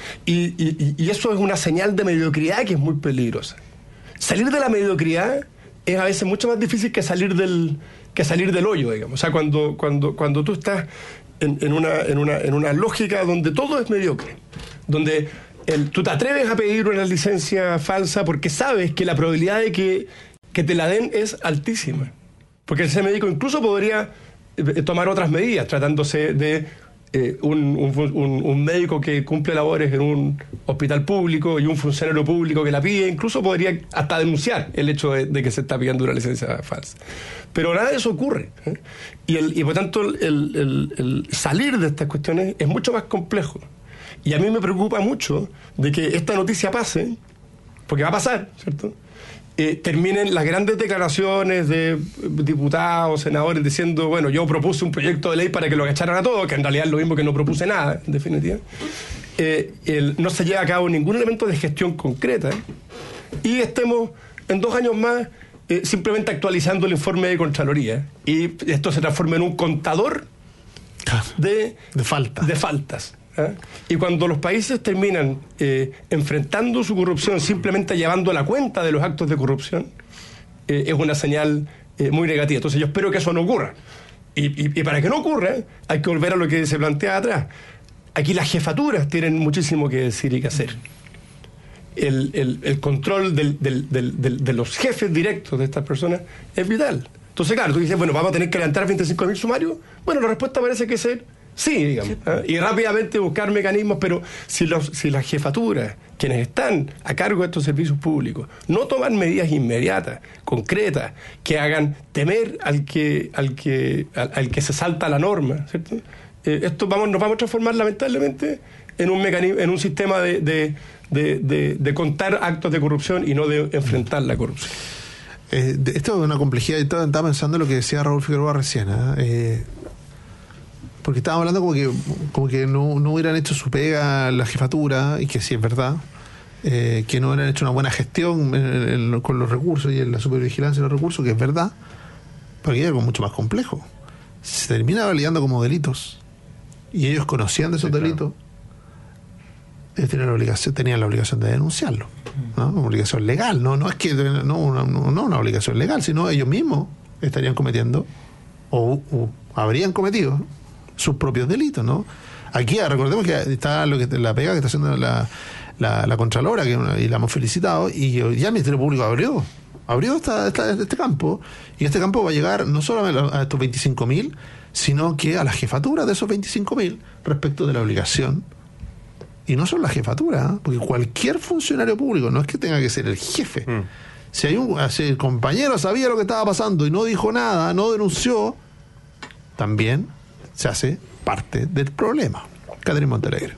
Speaker 4: Y, y, y eso es una señal de mediocridad que es muy peligrosa. Salir de la mediocridad es a veces mucho más difícil que salir del, que salir del hoyo, digamos. O sea, cuando, cuando, cuando tú estás en, en, una, en, una, en una lógica donde todo es mediocre, donde el, tú te atreves a pedir una licencia falsa porque sabes que la probabilidad de que, que te la den es altísima. Porque ese médico incluso podría eh, tomar otras medidas, tratándose de eh, un, un, un, un médico que cumple labores en un hospital público y un funcionario público que la pide, incluso podría hasta denunciar el hecho de, de que se está pidiendo una licencia falsa. Pero nada de eso ocurre, ¿eh? Y, el, y por tanto el, el, el salir de estas cuestiones es mucho más complejo. Y a mí me preocupa mucho de que esta noticia pase, porque va a pasar, ¿cierto? Eh, terminen las grandes declaraciones de diputados, senadores diciendo, bueno, yo propuse un proyecto de ley para que lo agacharan a todos, que en realidad es lo mismo que no propuse nada, en definitiva. Eh, el, no se lleva a cabo ningún elemento de gestión concreta, ¿eh? Y estemos en dos años más eh, simplemente actualizando el informe de Contraloría, ¿eh? Y esto se transforma en un contador de,
Speaker 2: de, falta.
Speaker 4: de faltas. ¿Eh? Y cuando los países terminan eh, enfrentando su corrupción simplemente llevando la cuenta de los actos de corrupción, eh, es una señal eh, muy negativa. Entonces yo espero que eso no ocurra. Y, y, y para que no ocurra, hay que volver a lo que se planteaba atrás. Aquí las jefaturas tienen muchísimo que decir y que hacer. El, el, el control del, del, del, del, de los jefes directos de estas personas es vital. Entonces, claro, tú dices, bueno, ¿vamos a tener que levantar veinticinco mil sumarios? Bueno, la respuesta parece que ser sí, digamos, ¿eh? Y rápidamente buscar mecanismos, pero si, los, si las jefaturas, quienes están a cargo de estos servicios públicos, no toman medidas inmediatas, concretas, que hagan temer al que, al que, al, al que se salta la norma, ¿cierto? Eh, esto vamos, nos vamos a transformar lamentablemente en un mecanismo, en un sistema de, de, de, de, de contar actos de corrupción y no de enfrentar la corrupción.
Speaker 2: Eh, esto es una complejidad. Yo estaba, estaba pensando en lo que decía Raúl Figueroa recién, ¿eh? Eh, porque estábamos hablando como que como que no, no hubieran hecho su pega la jefatura, y que sí es verdad, eh, que no hubieran hecho una buena gestión en, en, en, con los recursos y en la supervigilancia de los recursos, que es verdad, pero que es algo mucho más complejo. Se termina validando como delitos, y ellos conocían de esos sí, delitos, claro. Ellos tenían la obligación, tenían la obligación de denunciarlo, ¿no? Una obligación legal, no, no es que no una, no, no una obligación legal, sino ellos mismos estarían cometiendo o, o habrían cometido sus propios delitos, ¿no? Aquí recordemos que está lo que la pega que está haciendo la, la, la Contralora, que y la hemos felicitado, y ya el Ministerio Público abrió abrió esta, esta, este campo, y este campo va a llegar no solo a estos veinticinco mil, sino que a las jefaturas de esos veinticinco mil respecto de la obligación. Y no solo la jefatura, ¿eh? Porque cualquier funcionario público, no es que tenga que ser el jefe. Mm. Si hay un si el compañero sabía lo que estaba pasando y no dijo nada, no denunció, también se hace parte del problema. Catherine Montalegre.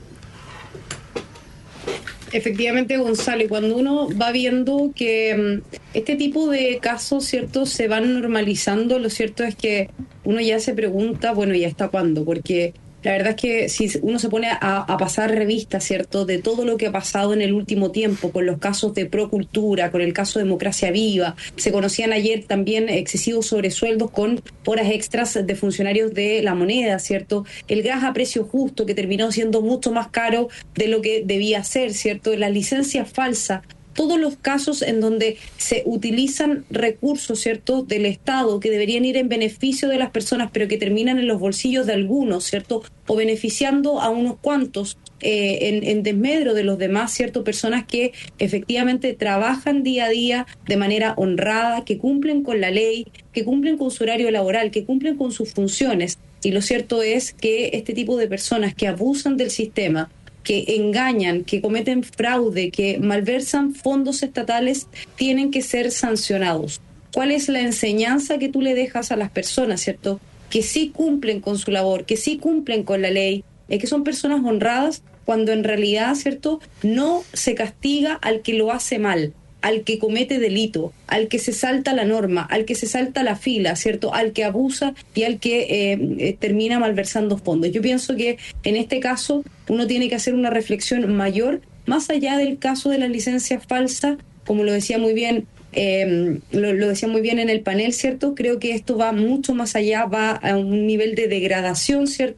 Speaker 5: Efectivamente, Gonzalo, y cuando uno va viendo que um, este tipo de casos, ¿cierto?, se van normalizando, lo cierto es que uno ya se pregunta, bueno, ¿y hasta cuándo? Porque la verdad es que si uno se pone a, a pasar revista, ¿cierto?, de todo lo que ha pasado en el último tiempo, con los casos de Procultura, con el caso de Democracia Viva, se conocían ayer también excesivos sobresueldos con horas extras de funcionarios de La Moneda, ¿cierto?, el gas a precio justo, que terminó siendo mucho más caro de lo que debía ser, ¿cierto?, las licencias falsas, todos los casos en donde se utilizan recursos, ¿cierto?, del Estado que deberían ir en beneficio de las personas, pero que terminan en los bolsillos de algunos, ¿cierto?, o beneficiando a unos cuantos eh, en, en desmedro de los demás, ¿cierto?, personas que efectivamente trabajan día a día de manera honrada, que cumplen con la ley, que cumplen con su horario laboral, que cumplen con sus funciones. Y lo cierto es que este tipo de personas que abusan del sistema, que engañan, que cometen fraude, que malversan fondos estatales, tienen que ser sancionados. ¿Cuál es la enseñanza que tú le dejas a las personas, cierto? Que sí cumplen con su labor, que sí cumplen con la ley, es que son personas honradas, cuando en realidad, cierto, no se castiga al que lo hace mal, al que comete delito, al que se salta la norma, al que se salta la fila, ¿cierto?, al que abusa y al que eh, eh, termina malversando fondos. Yo pienso que en este caso uno tiene que hacer una reflexión mayor, más allá del caso de las licencias falsas, como lo decía muy bien, eh, lo, lo decía muy bien en el panel, ¿cierto? Creo que esto va mucho más allá, va a un nivel de degradación, ¿cierto?,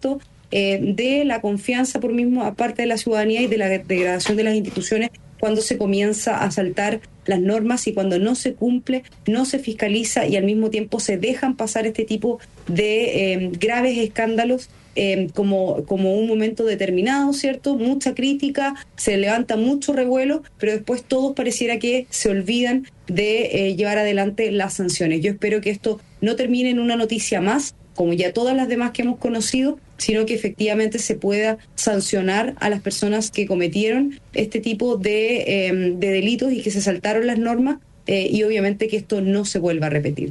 Speaker 5: eh, de la confianza por mismo aparte de la ciudadanía y de la degradación de las instituciones cuando se comienza a saltar las normas y cuando no se cumple, no se fiscaliza y al mismo tiempo se dejan pasar este tipo de eh, graves escándalos eh, como, como un momento determinado, ¿cierto? Mucha crítica, se levanta mucho revuelo, pero después todos pareciera que se olvidan de eh, llevar adelante las sanciones. Yo espero que esto no termine en una noticia más, como ya todas las demás que hemos conocido, sino que efectivamente se pueda sancionar a las personas que cometieron este tipo de, eh, de delitos y que se saltaron las normas eh, y obviamente que esto no se vuelva a repetir.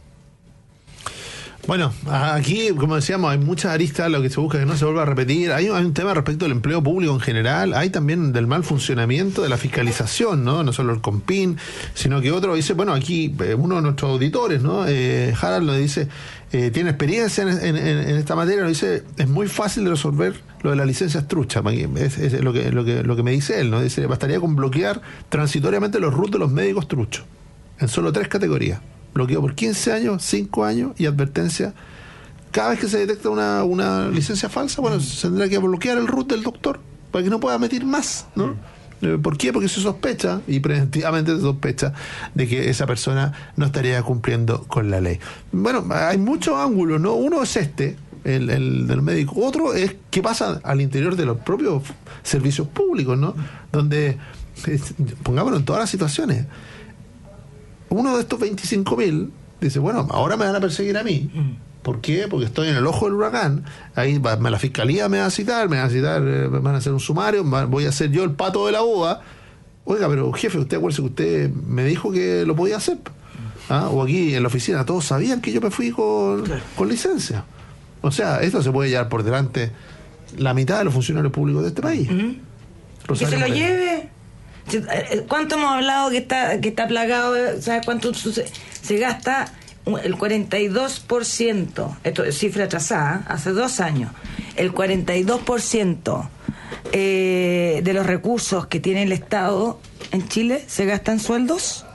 Speaker 2: Bueno, aquí, como decíamos, hay muchas aristas, lo que se busca es que no se vuelva a repetir. Hay, hay un tema respecto al empleo público en general, hay también del mal funcionamiento de la fiscalización, ¿no? No solo el COMPIN, sino que otro dice, bueno, aquí uno de nuestros auditores, ¿no? Eh, Harald nos dice, eh, tiene experiencia en, en, en esta materia, nos dice, es muy fácil de resolver lo de las licencias truchas, es, es lo, que, lo, que, lo que me dice él, ¿no? Dice, bastaría con bloquear transitoriamente los R U T de los médicos truchos, en solo tres categorías. Bloqueo por quince años, cinco años y advertencia. Cada vez que se detecta una, una licencia falsa, bueno, se tendrá que bloquear el R U T del doctor para que no pueda emitir más, ¿no? Mm. ¿Por qué? Porque se sospecha, y preventivamente se sospecha, de que esa persona no estaría cumpliendo con la ley. Bueno, hay muchos ángulos, ¿no? Uno es este, el, el del médico. Otro es qué pasa al interior de los propios servicios públicos, ¿no? Donde, pongámoslo en todas las situaciones, uno de estos veinticinco mil dice, bueno, ahora me van a perseguir a mí. ¿Por qué? Porque estoy en el ojo del huracán. Ahí va, la fiscalía me va a citar, me va a citar, me van a hacer un sumario, voy a ser yo el pato de la boda. Oiga, pero jefe, usted acuérdese que usted me dijo que lo podía hacer. ¿Ah? O aquí en la oficina todos sabían que yo me fui con, con licencia. O sea, esto se puede llevar por delante la mitad de los funcionarios públicos de este país.
Speaker 3: Uh-huh. Que se lo lleve. ¿Cuánto hemos hablado que está que está plagado? ¿Sabes cuánto se, se gasta? El cuarenta y dos por ciento, esto es cifra atrasada, hace dos años, el cuarenta y dos por ciento eh, de los recursos que tiene el Estado en Chile se gasta en sueldos.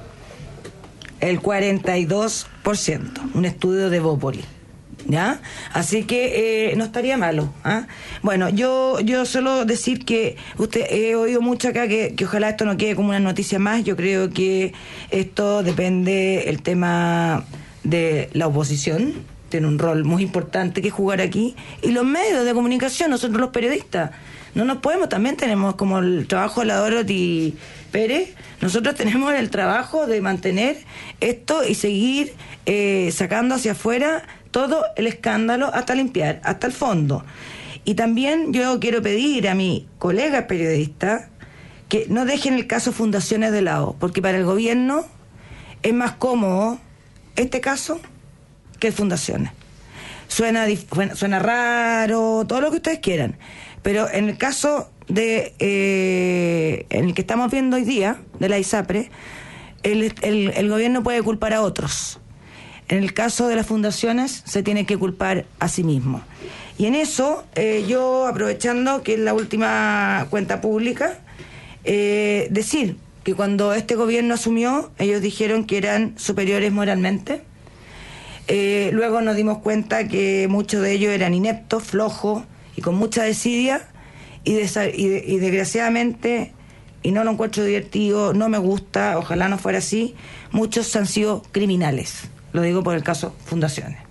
Speaker 3: El cuarenta y dos por ciento, un estudio de Bópoli. ¿Ya? Así que eh, no estaría malo. ¿eh? Bueno, yo yo solo decir que usted he oído mucho acá que, que ojalá esto no quede como una noticia más. Yo creo que esto depende el tema de la oposición, tiene un rol muy importante que jugar aquí, y los medios de comunicación, nosotros los periodistas, no nos podemos, también tenemos como el trabajo de la Dorothy Pérez, nosotros tenemos el trabajo de mantener esto y seguir eh, sacando hacia afuera todo el escándalo hasta limpiar, hasta el fondo. Y también yo quiero pedir a mi colega periodista que no dejen el caso Fundaciones de lado, porque para el gobierno es más cómodo este caso que Fundaciones. Suena, suena raro, todo lo que ustedes quieran, pero en el caso de eh, en el que estamos viendo hoy día, de la ISAPRE, el, el, el gobierno puede culpar a otros. En el caso de las fundaciones se tiene que culpar a sí mismo. Y en eso, eh, yo aprovechando que es la última cuenta pública, eh, decir que cuando este gobierno asumió, ellos dijeron que eran superiores moralmente. Eh, luego nos dimos cuenta que muchos de ellos eran ineptos, flojos y con mucha desidia, y, desa- y, de- y desgraciadamente, y no lo encuentro divertido, no me gusta, ojalá no fuera así, muchos han sido criminales. Lo digo por el caso Fundaciones.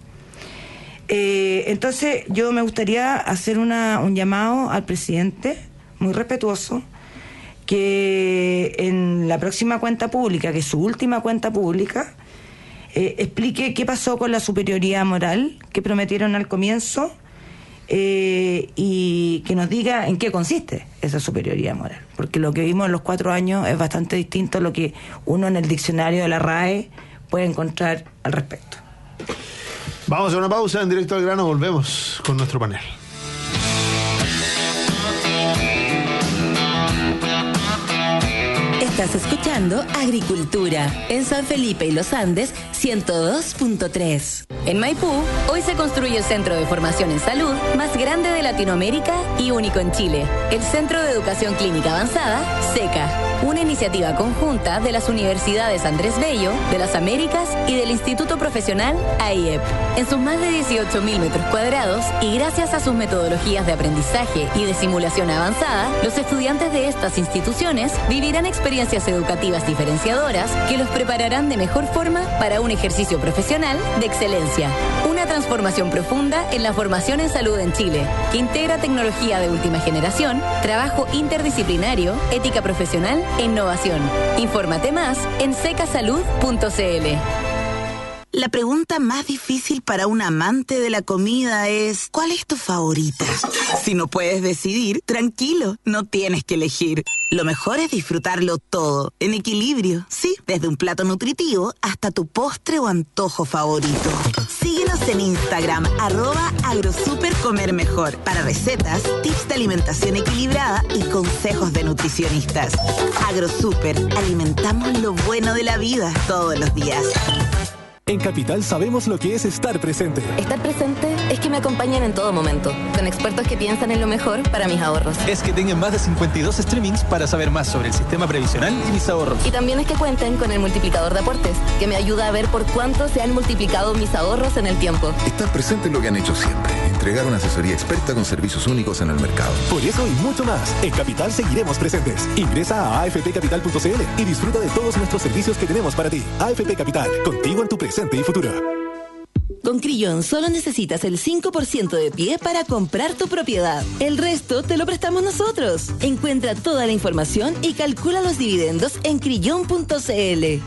Speaker 3: Eh, entonces, yo me gustaría hacer una, un llamado al presidente, muy respetuoso, que en la próxima cuenta pública, que es su última cuenta pública, eh, explique qué pasó con la superioridad moral que prometieron al comienzo, eh, y que nos diga en qué consiste esa superioridad moral. Porque lo que vimos en los cuatro años es bastante distinto a lo que uno en el diccionario de la R A E puede encontrar al respecto.
Speaker 2: Vamos a hacer una pausa, en directo al grano, volvemos con nuestro panel.
Speaker 7: Estás escuchando Agricultura en San Felipe y Los Andes ciento dos punto tres. En Maipú, hoy se construye el Centro de Formación en Salud más grande de Latinoamérica y único en Chile, el Centro de Educación Clínica Avanzada, SECA, una iniciativa conjunta de las universidades Andrés Bello, de las Américas y del Instituto Profesional A I E P. En sus más de dieciocho mil metros cuadrados y gracias a sus metodologías de aprendizaje y de simulación avanzada, los estudiantes de estas instituciones vivirán experiencias educativas diferenciadoras que los prepararán de mejor forma para un ejercicio profesional de excelencia. Una transformación profunda en la formación en salud en Chile, que integra tecnología de última generación, trabajo interdisciplinario, ética profesional e innovación. Infórmate más en secasalud punto c l.
Speaker 15: La pregunta más difícil para un amante de la comida es: ¿cuál es tu favorita? Si no puedes decidir, tranquilo, no tienes que elegir. Lo mejor es disfrutarlo todo, en equilibrio, sí, desde un plato nutritivo hasta tu postre o antojo favorito. Síguenos en Instagram, arroba agrosupercomermejor, para recetas, tips de alimentación equilibrada y consejos de nutricionistas. Agrosuper, alimentamos lo bueno de la vida todos los días.
Speaker 16: En Capital sabemos lo que es estar presente.
Speaker 7: Estar presente es que me acompañen en todo momento, con expertos que piensan en lo mejor para mis ahorros.
Speaker 16: Es que tengan más de cincuenta y dos streamings para saber más sobre el sistema previsional y mis ahorros.
Speaker 7: Y también es que cuenten con el multiplicador de aportes, que me ayuda a ver por cuánto se han multiplicado mis ahorros en el tiempo.
Speaker 9: Estar presente en lo que han hecho siempre. Entregar una asesoría experta con servicios únicos en el mercado.
Speaker 16: Por eso y mucho más, en Capital seguiremos presentes. Ingresa a a f p capital punto c l y disfruta de todos nuestros servicios que tenemos para ti. A F P Capital, contigo en tu presente y futuro.
Speaker 7: Con Crillon solo necesitas el cinco por ciento de pie para comprar tu propiedad. El resto te lo prestamos nosotros. Encuentra toda la información y calcula los dividendos en crillon punto c l.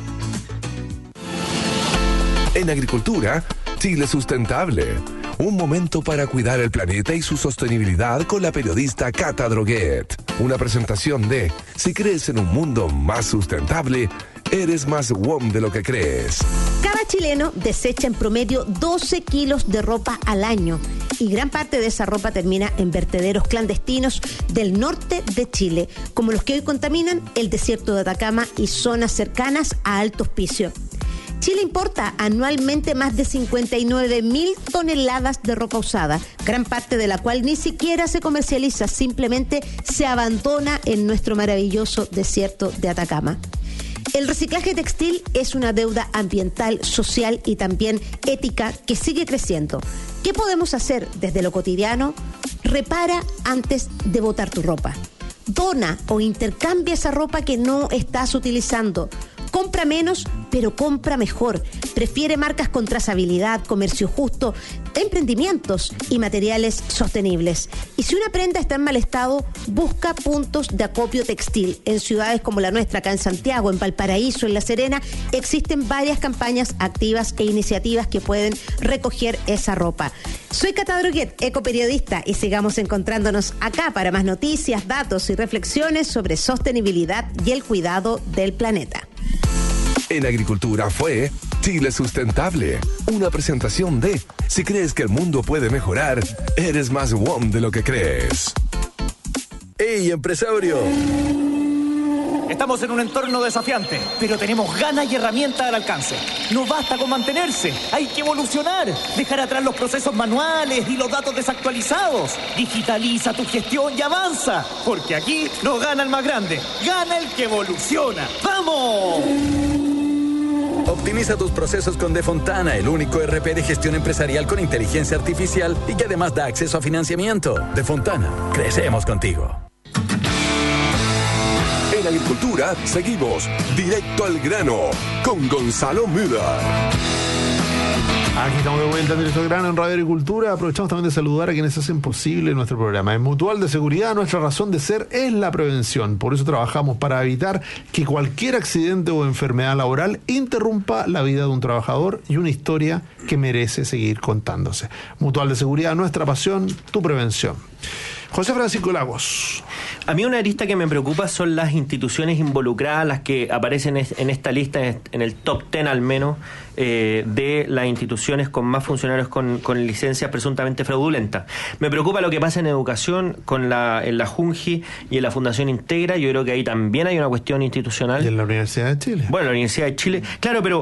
Speaker 1: En Agricultura, Chile Sustentable. Un momento para cuidar el planeta y su sostenibilidad con la periodista Cata Droguet. Una presentación de: si crees en un mundo más sustentable, eres más W O M de lo que crees.
Speaker 17: Cada chileno desecha en promedio doce kilos de ropa al año y gran parte de esa ropa termina en vertederos clandestinos del norte de Chile, como los que hoy contaminan el desierto de Atacama y zonas cercanas a Alto Hospicio. Chile importa anualmente más de cincuenta y nueve mil toneladas de ropa usada, gran parte de la cual ni siquiera se comercializa, simplemente se abandona en nuestro maravilloso desierto de Atacama. El reciclaje textil es una deuda ambiental, social y también ética que sigue creciendo. ¿Qué podemos hacer desde lo cotidiano? Repara antes de botar tu ropa. Dona o intercambia esa ropa que no estás utilizando. Compra menos, pero compra mejor. Prefiere marcas con trazabilidad, comercio justo, emprendimientos y materiales sostenibles. Y si una prenda está en mal estado, busca puntos de acopio textil. En ciudades como la nuestra, acá en Santiago, en Valparaíso, en La Serena, existen varias campañas activas e iniciativas que pueden recoger esa ropa. Soy Cata Droguet, ecoperiodista, y sigamos encontrándonos acá para más noticias, datos y reflexiones sobre sostenibilidad y el cuidado del planeta.
Speaker 1: En Agricultura fue Chile Sustentable, una presentación de: si crees que el mundo puede mejorar, eres más W O M de lo que crees.
Speaker 18: ¡Ey, empresario!
Speaker 19: Estamos en un entorno desafiante, pero tenemos ganas y herramientas al alcance. No basta con mantenerse, hay que evolucionar, dejar atrás los procesos manuales y los datos desactualizados. Digitaliza tu gestión y avanza, porque aquí no gana el más grande, gana el que evoluciona. ¡Vamos!
Speaker 18: Optimiza tus procesos con Defontana, el único R P de gestión empresarial con inteligencia artificial y que además da acceso a financiamiento. Defontana, crecemos contigo.
Speaker 1: En Agricultura seguimos directo al grano con Gonzalo Müller.
Speaker 2: Aquí estamos de vuelta en Directo al Grano en Radio Agricultura. Aprovechamos también de saludar a quienes hacen posible nuestro programa. En Mutual de Seguridad, nuestra razón de ser es la prevención. Por eso trabajamos para evitar que cualquier accidente o enfermedad laboral interrumpa la vida de un trabajador y una historia que merece seguir contándose. Mutual de Seguridad, nuestra pasión, tu prevención. José Francisco Lagos.
Speaker 6: A mí una arista que me preocupa son las instituciones involucradas, las que aparecen en esta lista, en el top ten al menos, eh, de las instituciones con más funcionarios con, con licencias presuntamente fraudulentas. Me preocupa lo que pasa en educación, con la, en la Junji y en la Fundación Integra. Yo creo que ahí también hay una cuestión institucional.
Speaker 2: Y en la Universidad de Chile.
Speaker 6: Bueno, la Universidad de Chile. Claro, pero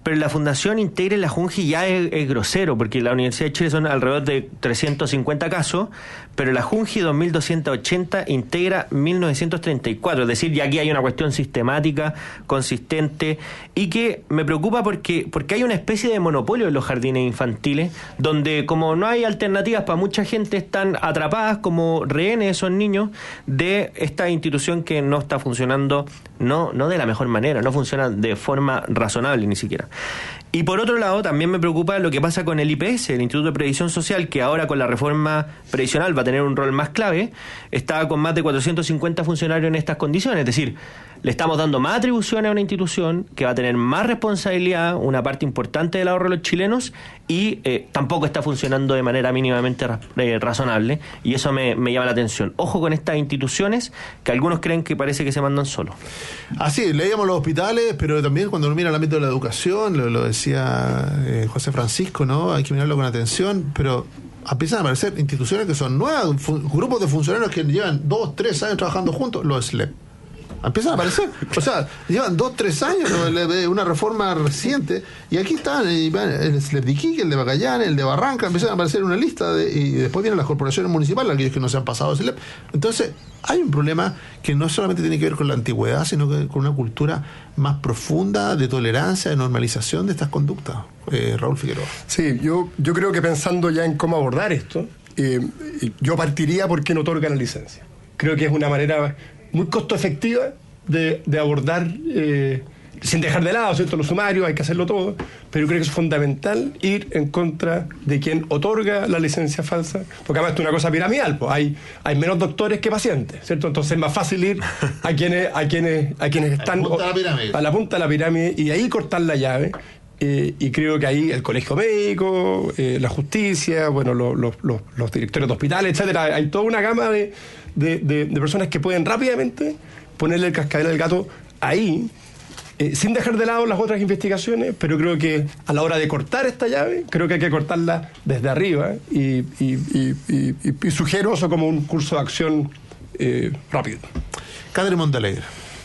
Speaker 6: pero la Fundación integre la Junji ya es, es grosero, porque la Universidad de Chile son alrededor de trescientos cincuenta casos, pero la Junji dos mil doscientos ochenta integra mil novecientos treinta y cuatro, es decir, ya aquí hay una cuestión sistemática, consistente, y que me preocupa porque, porque hay una especie de monopolio en los jardines infantiles, donde como no hay alternativas para mucha gente, están atrapadas como rehenes esos niños de esta institución que no está funcionando, no, no de la mejor manera, no funciona de forma razonable ni siquiera. Y por otro lado, también me preocupa lo que pasa con el I P S, el Instituto de Previsión Social, que ahora con la reforma previsional va a tener un rol más clave. Está con más de cuatrocientos cincuenta funcionarios en estas condiciones, es decir, le estamos dando más atribuciones a una institución que va a tener más responsabilidad, una parte importante del ahorro de los chilenos, y eh, tampoco está funcionando de manera mínimamente eh, razonable, y eso me, me llama la atención. Ojo con estas instituciones que algunos creen que parece que se mandan solos.
Speaker 2: Así, leíamos los hospitales, pero también cuando uno mira el ámbito de la educación, lo, lo decía eh, José Francisco, ¿no? Hay que mirarlo con atención, pero empiezan a aparecer instituciones que son nuevas, fu- grupos de funcionarios que llevan dos, tres años trabajando juntos, los S L E P. Empiezan a aparecer, o sea, llevan dos, tres años, una reforma reciente, y aquí están el S L E P de Iquique, el de Magallanes, el de Barranca, empiezan a aparecer una lista, de, y después vienen las corporaciones municipales, aquellos que no se han pasado S L E P. Entonces, hay un problema que no solamente tiene que ver con la antigüedad, sino que con una cultura más profunda de tolerancia, de normalización de estas conductas. Eh, Raúl Figueroa.
Speaker 4: Sí, yo, yo creo que pensando ya en cómo abordar esto, eh, yo partiría por qué no otorgan la licencia. Creo que es una manera muy costo efectiva de, de abordar, eh, sin dejar de lado, ¿cierto?, los sumarios, hay que hacerlo todo, pero creo que es fundamental ir en contra de quien otorga la licencia falsa, porque además es una cosa piramidal, pues hay, hay menos doctores que pacientes, ¿cierto? Entonces es más fácil ir a quienes, a quienes, a quienes están
Speaker 2: a la punta de la pirámide,
Speaker 4: a la punta de la pirámide y ahí cortar la llave. Eh, y creo que ahí el colegio médico, eh, la justicia, bueno, lo, lo, lo, los directores de hospitales, etcétera, hay toda una gama de, de, de, de personas que pueden rápidamente ponerle el cascabel al gato ahí, eh, sin dejar de lado las otras investigaciones, pero creo que a la hora de cortar esta llave, creo que hay que cortarla desde arriba, y, y, y, y, y, y sugiero eso como un curso de acción eh, rápido.
Speaker 2: Catherine Montalegre.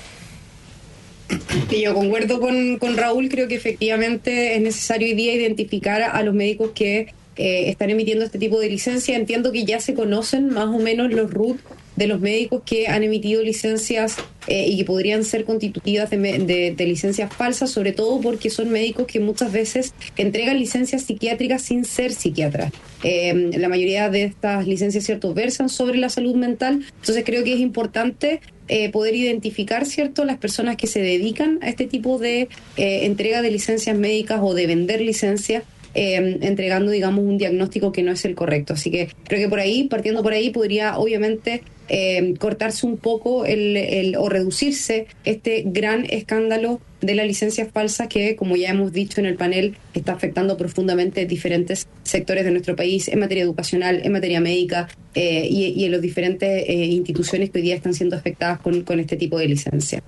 Speaker 5: Y yo concuerdo con, con Raúl, creo que efectivamente es necesario hoy día identificar a los médicos que eh, están emitiendo este tipo de licencia. Entiendo que ya se conocen más o menos los R U T de los médicos que han emitido licencias eh, y que podrían ser constitutivas de, de, de licencias falsas, sobre todo porque son médicos que muchas veces entregan licencias psiquiátricas sin ser psiquiatras. Eh, la mayoría de estas licencias, ¿cierto?, versan sobre la salud mental. Entonces creo que es importante Eh, poder identificar, ¿cierto?, las personas que se dedican a este tipo de eh, entrega de licencias médicas o de vender licencias, eh, entregando, digamos, un diagnóstico que no es el correcto. Así que creo que por ahí, partiendo por ahí, podría obviamente eh, cortarse un poco el, el, o reducirse este gran escándalo de las licencias falsas que, como ya hemos dicho en el panel, está afectando profundamente diferentes sectores de nuestro país en materia educacional, en materia médica eh, y, y en las diferentes eh, instituciones que hoy día están siendo afectadas con, con este tipo de licencia.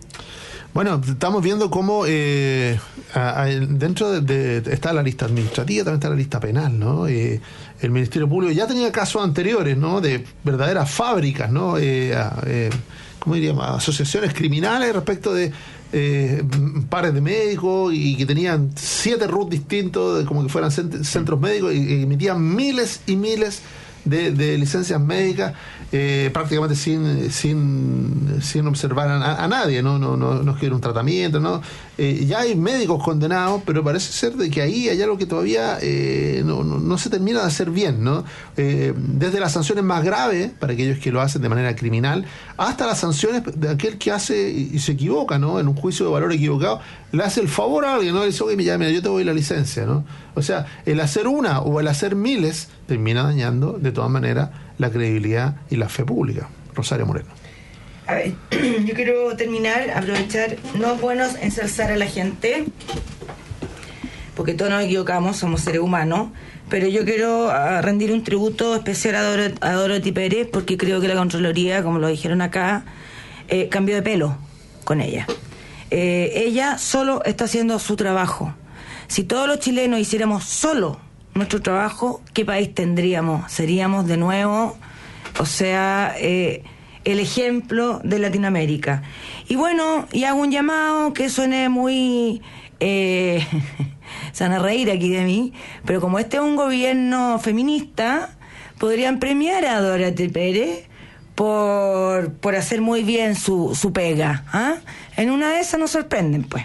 Speaker 2: Bueno, estamos viendo cómo eh, a, a, dentro de, de está la lista administrativa, también está la lista penal, ¿no? Eh, el Ministerio Público ya tenía casos anteriores, ¿no?, de verdaderas fábricas, ¿no? Eh, eh, ¿Cómo diríamos? Asociaciones criminales respecto de eh, pares de médicos y que tenían siete R U T distintos, como que fueran cent- centros médicos, y, y emitían miles y miles de, de licencias médicas, eh, prácticamente sin sin sin observar a, a nadie, no no no no quiere un tratamiento, no eh, ya hay médicos condenados, pero parece ser de que ahí hay algo que todavía eh, no, no no se termina de hacer bien, no eh, desde las sanciones más graves para aquellos que lo hacen de manera criminal hasta las sanciones de aquel que hace y, y se equivoca, no en un juicio de valor equivocado, le hace el favor a alguien, no le dice, oye, mira, mira, yo te doy la licencia, no o sea, el hacer una o el hacer miles termina dañando de todas maneras la credibilidad y la fe pública. Rosario Moreno.
Speaker 3: A ver, yo quiero terminar, aprovechar, no es bueno ensalzar a la gente, porque todos nos equivocamos, somos seres humanos, pero yo quiero uh, rendir un tributo especial a, Doro, a Dorothy Pérez, porque creo que la Contraloría, como lo dijeron acá, eh, cambió de pelo con ella. Eh, ella solo está haciendo su trabajo. Si todos los chilenos hiciéramos solo nuestro trabajo, ¿qué país tendríamos? Seríamos de nuevo, o sea, eh, el ejemplo de Latinoamérica. Y bueno, y hago un llamado que suene muy eh, se van a reír aquí de mí, pero como este es un gobierno feminista, podrían premiar a Dorothy Pérez por, por hacer muy bien su, su pega. ¿Ah? En una de esas nos sorprenden, pues.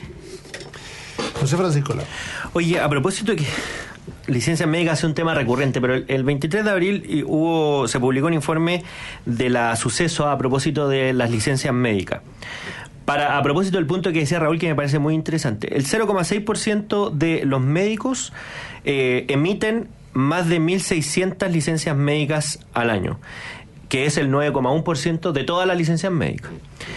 Speaker 2: José Francisco Lago.
Speaker 6: Oye, a propósito de que licencias médicas es un tema recurrente, pero el, el veintitrés de abril hubo, se publicó un informe de la Suceso a propósito de las licencias médicas. Para, a propósito del punto que decía Raúl, que me parece muy interesante, el cero coma seis por ciento de los médicos eh, emiten más de mil seiscientas licencias médicas al año, que es el nueve coma uno por ciento de todas las licencias médicas.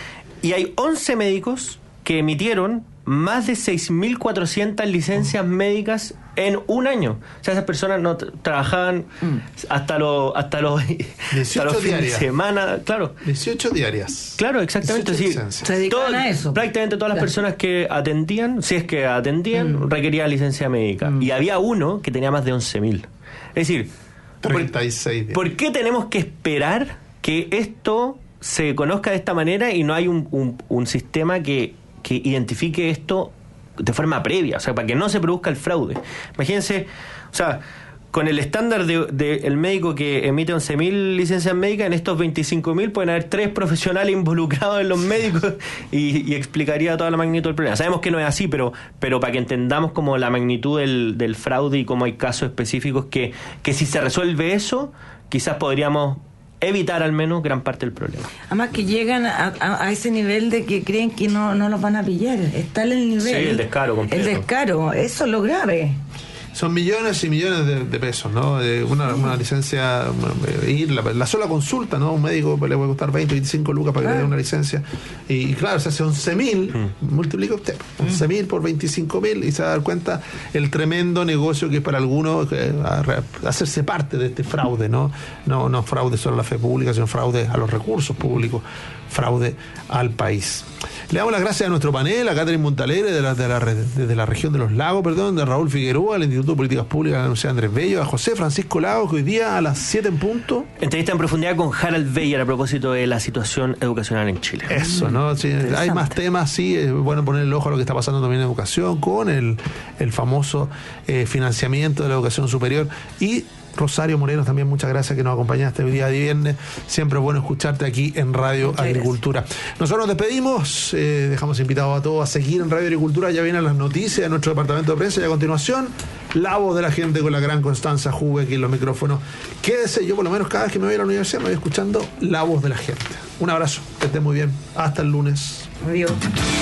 Speaker 6: Y hay once médicos que emitieron más de seis mil cuatrocientas licencias médicas en un año. O sea, esas personas no t- trabajaban mm. hasta los hasta los, hasta los fines de semana, claro.
Speaker 2: dieciocho diarias.
Speaker 6: Claro, exactamente. Sí.
Speaker 3: Se dedicaban a eso.
Speaker 6: Prácticamente todas las
Speaker 3: claro.
Speaker 6: personas que atendían, si es que atendían, mm. requerían licencia médica.
Speaker 3: Mm.
Speaker 6: Y había uno que tenía más de once mil. Es decir,
Speaker 2: treinta y seis días.
Speaker 6: ¿Por qué tenemos que esperar que esto se conozca de esta manera y no hay un, un, un sistema que que identifique esto de forma previa, o sea, para que no se produzca el fraude? Imagínense, o sea, con el estándar de, de el médico que emite once mil licencias médicas, en estos veinticinco mil pueden haber tres profesionales involucrados en los médicos y, y explicaría toda la magnitud del problema. Sabemos que no es así, pero pero para que entendamos como la magnitud del, del fraude y cómo hay casos específicos que, que si se resuelve eso, quizás podríamos evitar al menos gran parte del problema.
Speaker 3: Además que llegan a, a, a ese nivel de que creen que no, no los van a pillar. Está en el nivel.
Speaker 6: Sí, el descaro completo.
Speaker 3: El descaro, eso es lo grave.
Speaker 2: Son millones y millones de, de pesos, ¿no? De una, una licencia, ir, la, la sola consulta, ¿no? Un médico le puede costar veinte, veinticinco lucas para que ah. le dé una licencia. Y, y claro, se hace once mil, mm. multiplica usted, once mil por veinticinco mil, y se va a dar cuenta el tremendo negocio que es para algunos eh, hacerse parte de este fraude, ¿no? No, no fraude solo a la fe pública, sino fraude a los recursos públicos, fraude al país. Le damos las gracias a nuestro panel, a Catherine Montalere de la, de la, de la región de los lagos, perdón, de Raúl Figueroa, del Instituto de Políticas Públicas de la Universidad Andrés Bello, a José Francisco Lago, que hoy día a las siete en punto.
Speaker 6: Entrevista en profundidad con Harald Beyer a propósito de la situación educacional en Chile.
Speaker 2: Eso, ¿no? Sí, hay más temas, sí, es bueno poner el ojo a lo que está pasando también en educación, con el, el famoso eh, financiamiento de la educación superior. Y Rosario Moreno, también muchas gracias que nos acompañaste hoy día de viernes. Siempre es bueno escucharte aquí en Radio muchas Agricultura. Gracias. Nosotros nos despedimos, eh, dejamos invitados a todos a seguir en Radio Agricultura. Ya vienen las noticias de nuestro departamento de prensa y a continuación la voz de la gente con la gran Constanza Juve aquí en los micrófonos. Quédese, yo por lo menos cada vez que me voy a la universidad me voy escuchando la voz de la gente. Un abrazo, que esté muy bien. Hasta el lunes.
Speaker 3: Adiós.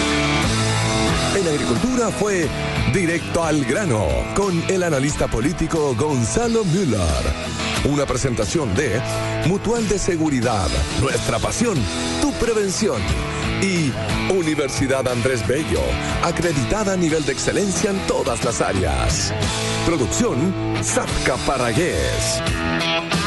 Speaker 1: En Agricultura fue Directo al Grano con el analista político Gonzalo Müller. Una presentación de Mutual de Seguridad, nuestra pasión, tu prevención. Y Universidad Andrés Bello, acreditada a nivel de excelencia en todas las áreas. Producción Zapca Paragués.